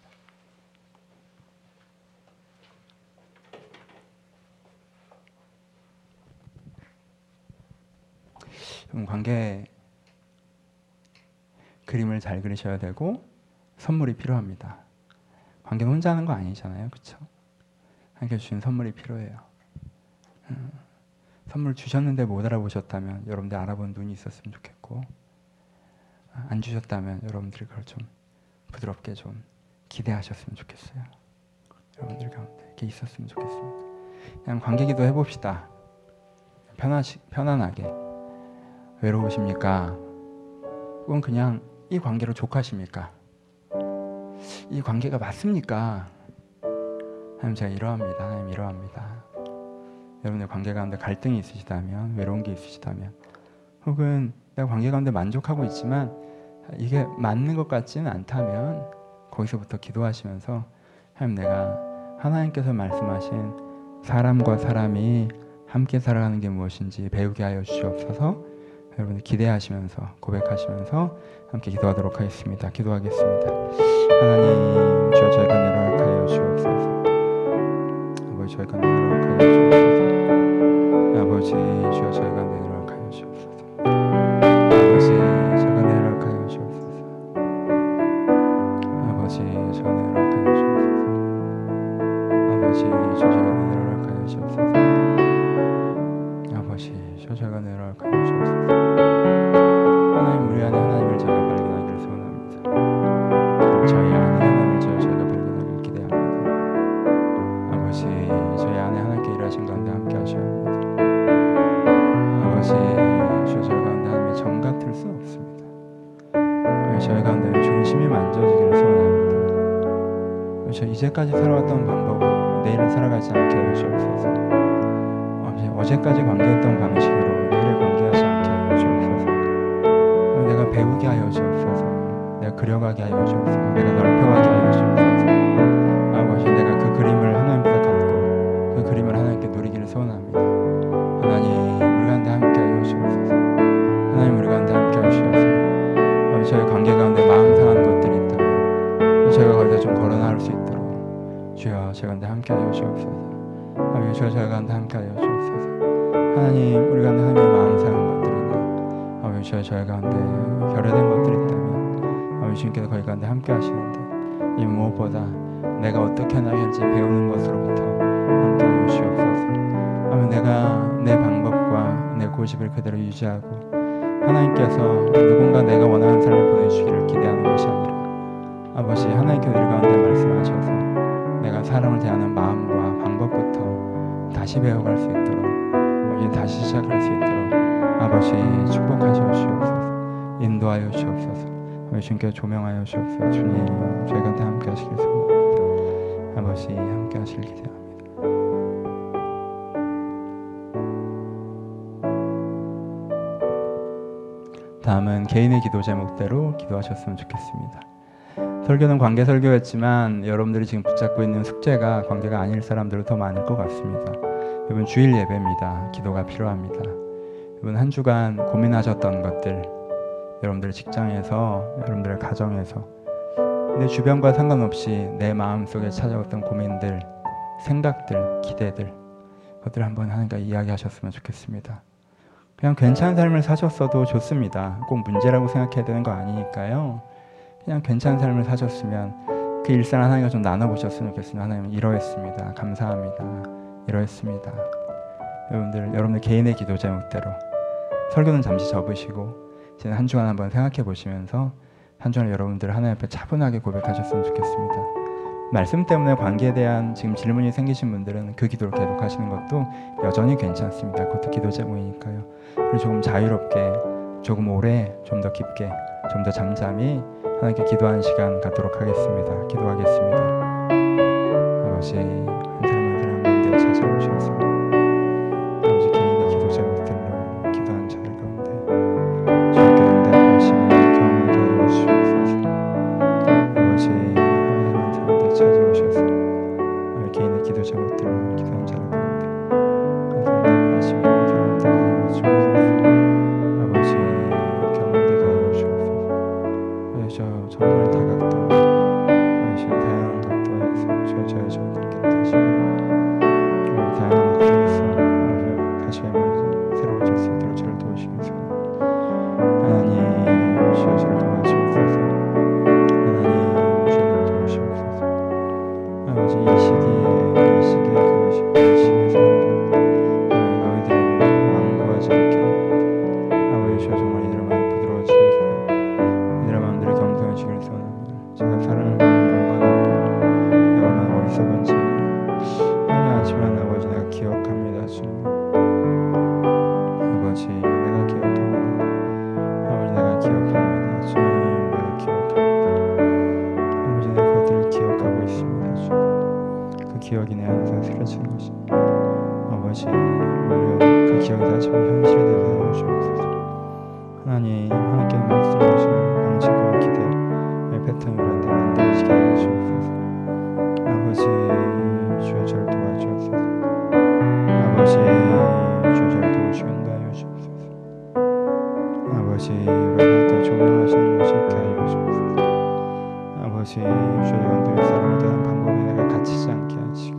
여러분 관계 그림을 잘 그리셔야 되고 선물이 필요합니다. 관계는 혼자 하는 거 아니잖아요. 그렇죠? 하나님께 주신 선물이 필요해요. 음, 선물 주셨는데 못 알아보셨다면 여러분들 알아본 눈이 있었으면 좋겠고, 안 주셨다면 여러분들이 그걸 좀 부드럽게 좀 기대하셨으면 좋겠어요. 여러분들 가운데 이렇게 있었으면 좋겠습니다. 그냥 관계기도 해봅시다. 편하시, 편안하게. 외로우십니까? 혹은 그냥 이 관계로 족하십니까? 이 관계가 맞습니까? 하나님 제가 이러합니다. 하나님 이러합니다. 여러분의 관계 가운데 갈등이 있으시다면, 외로운 게 있으시다면, 혹은 내가 관계 가운데 만족하고 있지만 이게 맞는 것 같지는 않다면 거기서부터 기도하시면서 하나님 내가 하나님께서 말씀하신 사람과 사람이 함께 살아가는 게 무엇인지 배우게 하여 주시옵소서. 여러분들 기대하시면서 고백하시면서 함께 기도하도록 하겠습니다. 기도하겠습니다. 하나님 주여 저희가 내려갈 하여 주옵소서. 아버지 저희가 내려갈 하여 주옵소서. 아버지 주여 저희가 내려갈 하여 주옵소서. 아버지 저희가 내려갈 하여 주옵소서. 아버지 저희가 내려갈 하여 주옵소서. 아버지 주여 저희가 내려갈 하여 주옵소서. 아버지 주여 저희가 내려갈 하여 주옵소서. 하나님 우리 안에 하나님을 저희가 발견하기를 소원합니다. 저희 안에 하나님을 저희가 발견하기를 기대합니다. 아버지 저희 안에 하나님께 일하신 가운데 함께 하셔야 합니다. 아버지 주여 저희 가운데 하나님의 정 같을 수 없습니다. 아버지 저희 가운데 중심이 만져지기를 소원합니다. 아버지 이제까지 살아왔던 방법으로 내일을 살아가지 않게 하여 주옵소서. 아버지 어제까지 관계했던 방식으로 내일을 관계하지 않게 하여 주옵소서. 내가 배우게 하여 주옵소서. 내가 그려가게 하여 주옵소서. 내가 넓혀가게 하여 주옵소서. 아버지 내가 그 그림을 하나님께서 갖고 그 그림을 하나님께 누리기를 소원합니다. 하나님 우리 가운데 함께 하여 주옵소서. 하나님 우리 가운데 함께 하여 주옵소서. 아버지 저희 관계 가운데 마음 상한 것들이 있다면 저희가 거기서 좀 걸어나올 수 있도록 주여 저희 가운데 함께 하여 주옵소서. 아버지 주여 저희 가운데 함께 하여 주옵소서. 하나님 우리 가운데 하나님의 마음 상한 것들이나 아버지 주여 저희 가운데 결여된 것들이 있다면 아버지 주님께서 거기 가운데 함께 하시는데 이 무엇보다 내가 어떻게 나갈지 배우는 것으로부터 함께 하여 주옵소서. 아버지 내가 내 방법과 내 고집을 그대로 유지하고 하나님께서 누군가 내가 원하는 사람을 보내주시기를 기대하는 것이 아니라 아버지 하나님께서 우리 가운데 말씀하셔서 내가 사람을 대하는 마음과 방법부터 다시 배워갈 수 있도록 아버지 다시 시작할 수 있도록 아버지 축복하여 주옵소서. 인도하여 주옵소서. 아버지 주님께 조명하여 주옵소서. 주님 저희 가운데 함께 하시길 소원합니다. 아버지 함께 하시길 기대합니다. 다음은 개인의 기도 제목대로 기도하셨으면 좋겠습니다. 설교는 관계 설교였지만 여러분들이 지금 붙잡고 있는 숙제가 관계가 아닐 사람들은 더 많을 것 같습니다. 이번 주일 예배입니다. 기도가 필요합니다. 이번 한 주간 고민하셨던 것들, 여러분들 직장에서, 여러분들의 가정에서, 내 주변과 상관없이 내 마음속에 찾아왔던 고민들, 생각들, 기대들, 그것들을 한번 하나님과 이야기하셨으면 좋겠습니다. 그냥 괜찮은 삶을 사셨어도 좋습니다. 꼭 문제라고 생각해야 되는 거 아니니까요. 그냥 괜찮은 삶을 사셨으면 그 일상을 하나님과 좀 나눠보셨으면 좋겠습니다. 하나님 이러했습니다. 감사합니다. 이러했습니다. 여러분들 여러분들 개인의 기도 제목대로 설교는 잠시 접으시고 지난 한 주간 한번 생각해 보시면서 한 주간 여러분들 하나님 앞에 차분하게 고백하셨으면 좋겠습니다. 말씀 때문에 관계에 대한 지금 질문이 생기신 분들은 그 기도를 계속 하시는 것도 여전히 괜찮습니다. 그것도 기도 제목이니까요. 그리고 조금 자유롭게, 조금 오래, 좀 더 깊게, 좀 더 잠잠히 하나님께 기도하는 시간 갖도록 하겠습니다. 기도하겠습니다. 아버지 한 사람 한 사람 가운데 찾아오셔서 아버지 개인의 기도 제목들로 기도하는 자들 가운데 주님께 응답하시며 경험하게 하여 주시옵소서. 아버지 하나님 한 사람 가운데 찾아오셔서 개인의 기도 제목들로 기도하는 자들 가운데 응답하시며 경험하게 하여 주옵소서. 아버지 경험되게 하여 주옵소서. 저 정말 다각도 아버지 다양한 각도에서 저희 저희 저희 관계를 다시 다양한 각도에서 다시 한번 새로워질 수 있도록 저를 도우시면서 하나님 주여 저를 도와주옵소서. 하나님 주여 도우시옵소서. 아버지 이 시기에 이 시기에 그것이 이 시기에서 너희들의 완고하지 않게 아버지 주여 정말 이들의 마음이 부드러워지길 기도합니다. 이들의 마음들을 경성하시길 소원합니다. 제가 사랑을 받는 얼마나 내가 얼마나 어리석은지 아니 하지만 아버지 내가 기억합니다. 주님 아버지 내가 기억합니다. 아버지 내가 기억합니다. 주님 내가 기억합니다. 아버지 내가 그것들을 기억하고 있습니다. 주님 그 기억이 내 안에서 스며드는 것입니다. 아버지 오히려 그 기억이 다시 현실이 되게 하여 주옵소서. 하나님 하나님께 말씀하시는 양식과 기대의 패턴으로 한 대 만들어지게 하여 주옵소서. 아버지 주여 저를 도와주옵소서. 아버지 주여 저를 도우시게 하여 주옵소서. 아버지 우리가 더 조명하시는 것이 있게 하여 주옵소서. 아버지 주여 영도의 사람을 대한 방법이 내가 갇히지 않게 하시고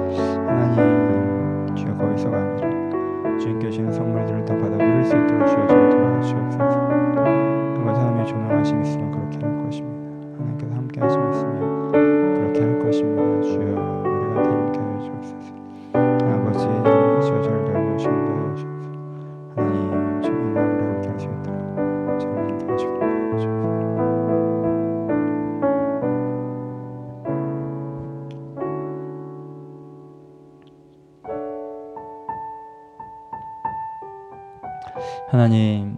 하나님 주여 거기서가 아니라 주님께 주시는 선물들을 더 받아 누릴 수 있도록 주여 저를 도와주옵소서. 아버지 하나님의 조명하심이 있으면 그렇게 할 것입니다. 하나님께서 함께 하심이 있으면 그렇게 할 것입니다. 주여 우리가 다 함께 하여 주옵소서. 아버지 주여 저를 도와주시고 하여 주옵소서. 하나님 주의 마음으로 함께 할 수 있도록 저를 인도하시고 하여 주옵소서. 하나님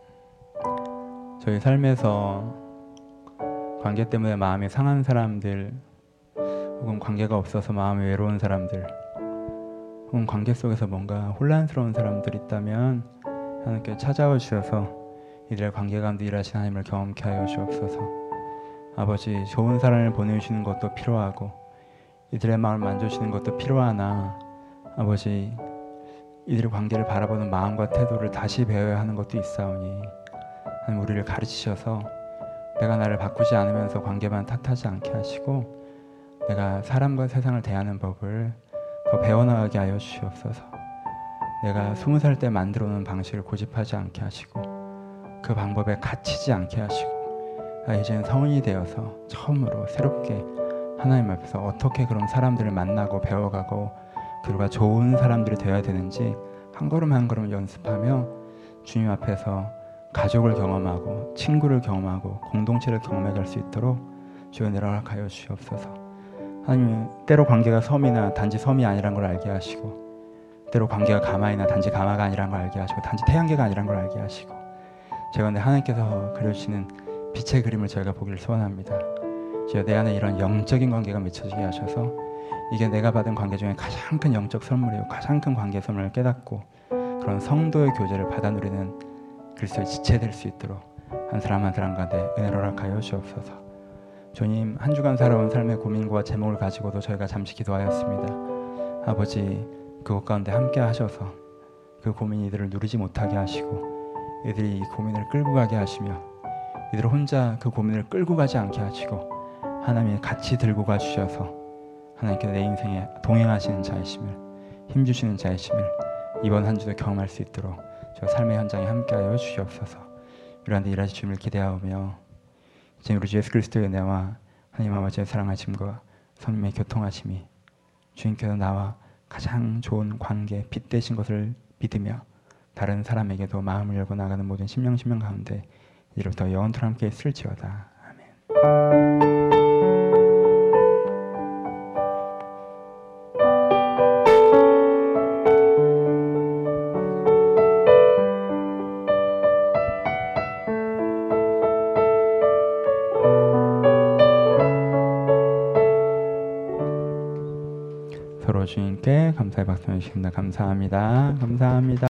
저희 삶에서 관계 때문에 마음이 상한 사람들 혹은 관계가 없어서 마음이 외로운 사람들 혹은 관계 속에서 뭔가 혼란스러운 사람들이 있다면 하나님께 찾아와 주셔서 이들의 관계 가운데 일하신 하나님을 경험케 하여 주옵소서. 아버지 좋은 사람을 보내주시는 것도 필요하고 이들의 마음을 만져주시는 것도 필요하나 아버지 이들의 관계를 바라보는 마음과 태도를 다시 배워야 하는 것도 있사오니 하나님 우리를 가르치셔서 내가 나를 바꾸지 않으면서 관계만 탓하지 않게 하시고 내가 사람과 세상을 대하는 법을 더 배워나가게 하여 주시옵소서. 내가 스무 살 때 만들어 놓은 방식을 고집하지 않게 하시고 그 방법에 갇히지 않게 하시고 아, 이제는 성인이 되어서 처음으로 새롭게 하나님 앞에서 어떻게 그런 사람들을 만나고 배워가고 그들과 좋은 사람들이 되어야 되는지 한 걸음 한 걸음 연습하며 주님 앞에서 가족을 경험하고 친구를 경험하고 공동체를 경험해 갈 수 있도록 주여 내려가여 주시옵소서. 하나님, 때로 관계가 섬이나 단지 섬이 아니란 걸 알게 하시고, 때로 관계가 가마이나 단지 가마가 아니란 걸 알게 하시고, 단지 태양계가 아니란 걸 알게 하시고, 제가 내 하나님께서 그려주시는 빛의 그림을 저희가 보기를 소원합니다. 주여 내 안에 이런 영적인 관계가 맺혀지게 하셔서 이게 내가 받은 관계 중에 가장 큰 영적 선물이고 가장 큰 관계 선물을 깨닫고 그런 성도의 교제를 받아 누리는 그리스도의 지체 될 수 있도록 한 사람 한 사람 가운데 은혜로 허락하여 주옵소서. 주님, 한 주간 살아온 삶의 고민과 제목을 가지고도 저희가 잠시 기도하였습니다. 아버지, 그것 가운데 함께 하셔서 그 고민이 이들을 누리지 못하게 하시고 이들이 이 고민을 끌고 가게 하시며 이들 혼자 그 고민을 끌고 가지 않게 하시고 하나님이 같이 들고 가주셔서 하나님께서 내 인생에 동행하시는 자이심을, 힘주시는 자이심을 이번 한 주도 경험할 수 있도록 저 삶의 현장에 함께하여 주시옵소서. 이러한데 일하실 주님을 기대하오며 이제 우리 주 예수 그리스도의 은혜와 하나님 아버지의 사랑하심과 성령의 교통하심이 주님께서 나와 가장 좋은 관계, 빛 되신 것을 믿으며 다른 사람에게도 마음을 열고 나가는 모든 심령심령 가운데 이로부터 영원토록 함께 있을지어다. 아멘. 서로 주님께 감사의 박수 해주십니다. 감사합니다. 감사합니다.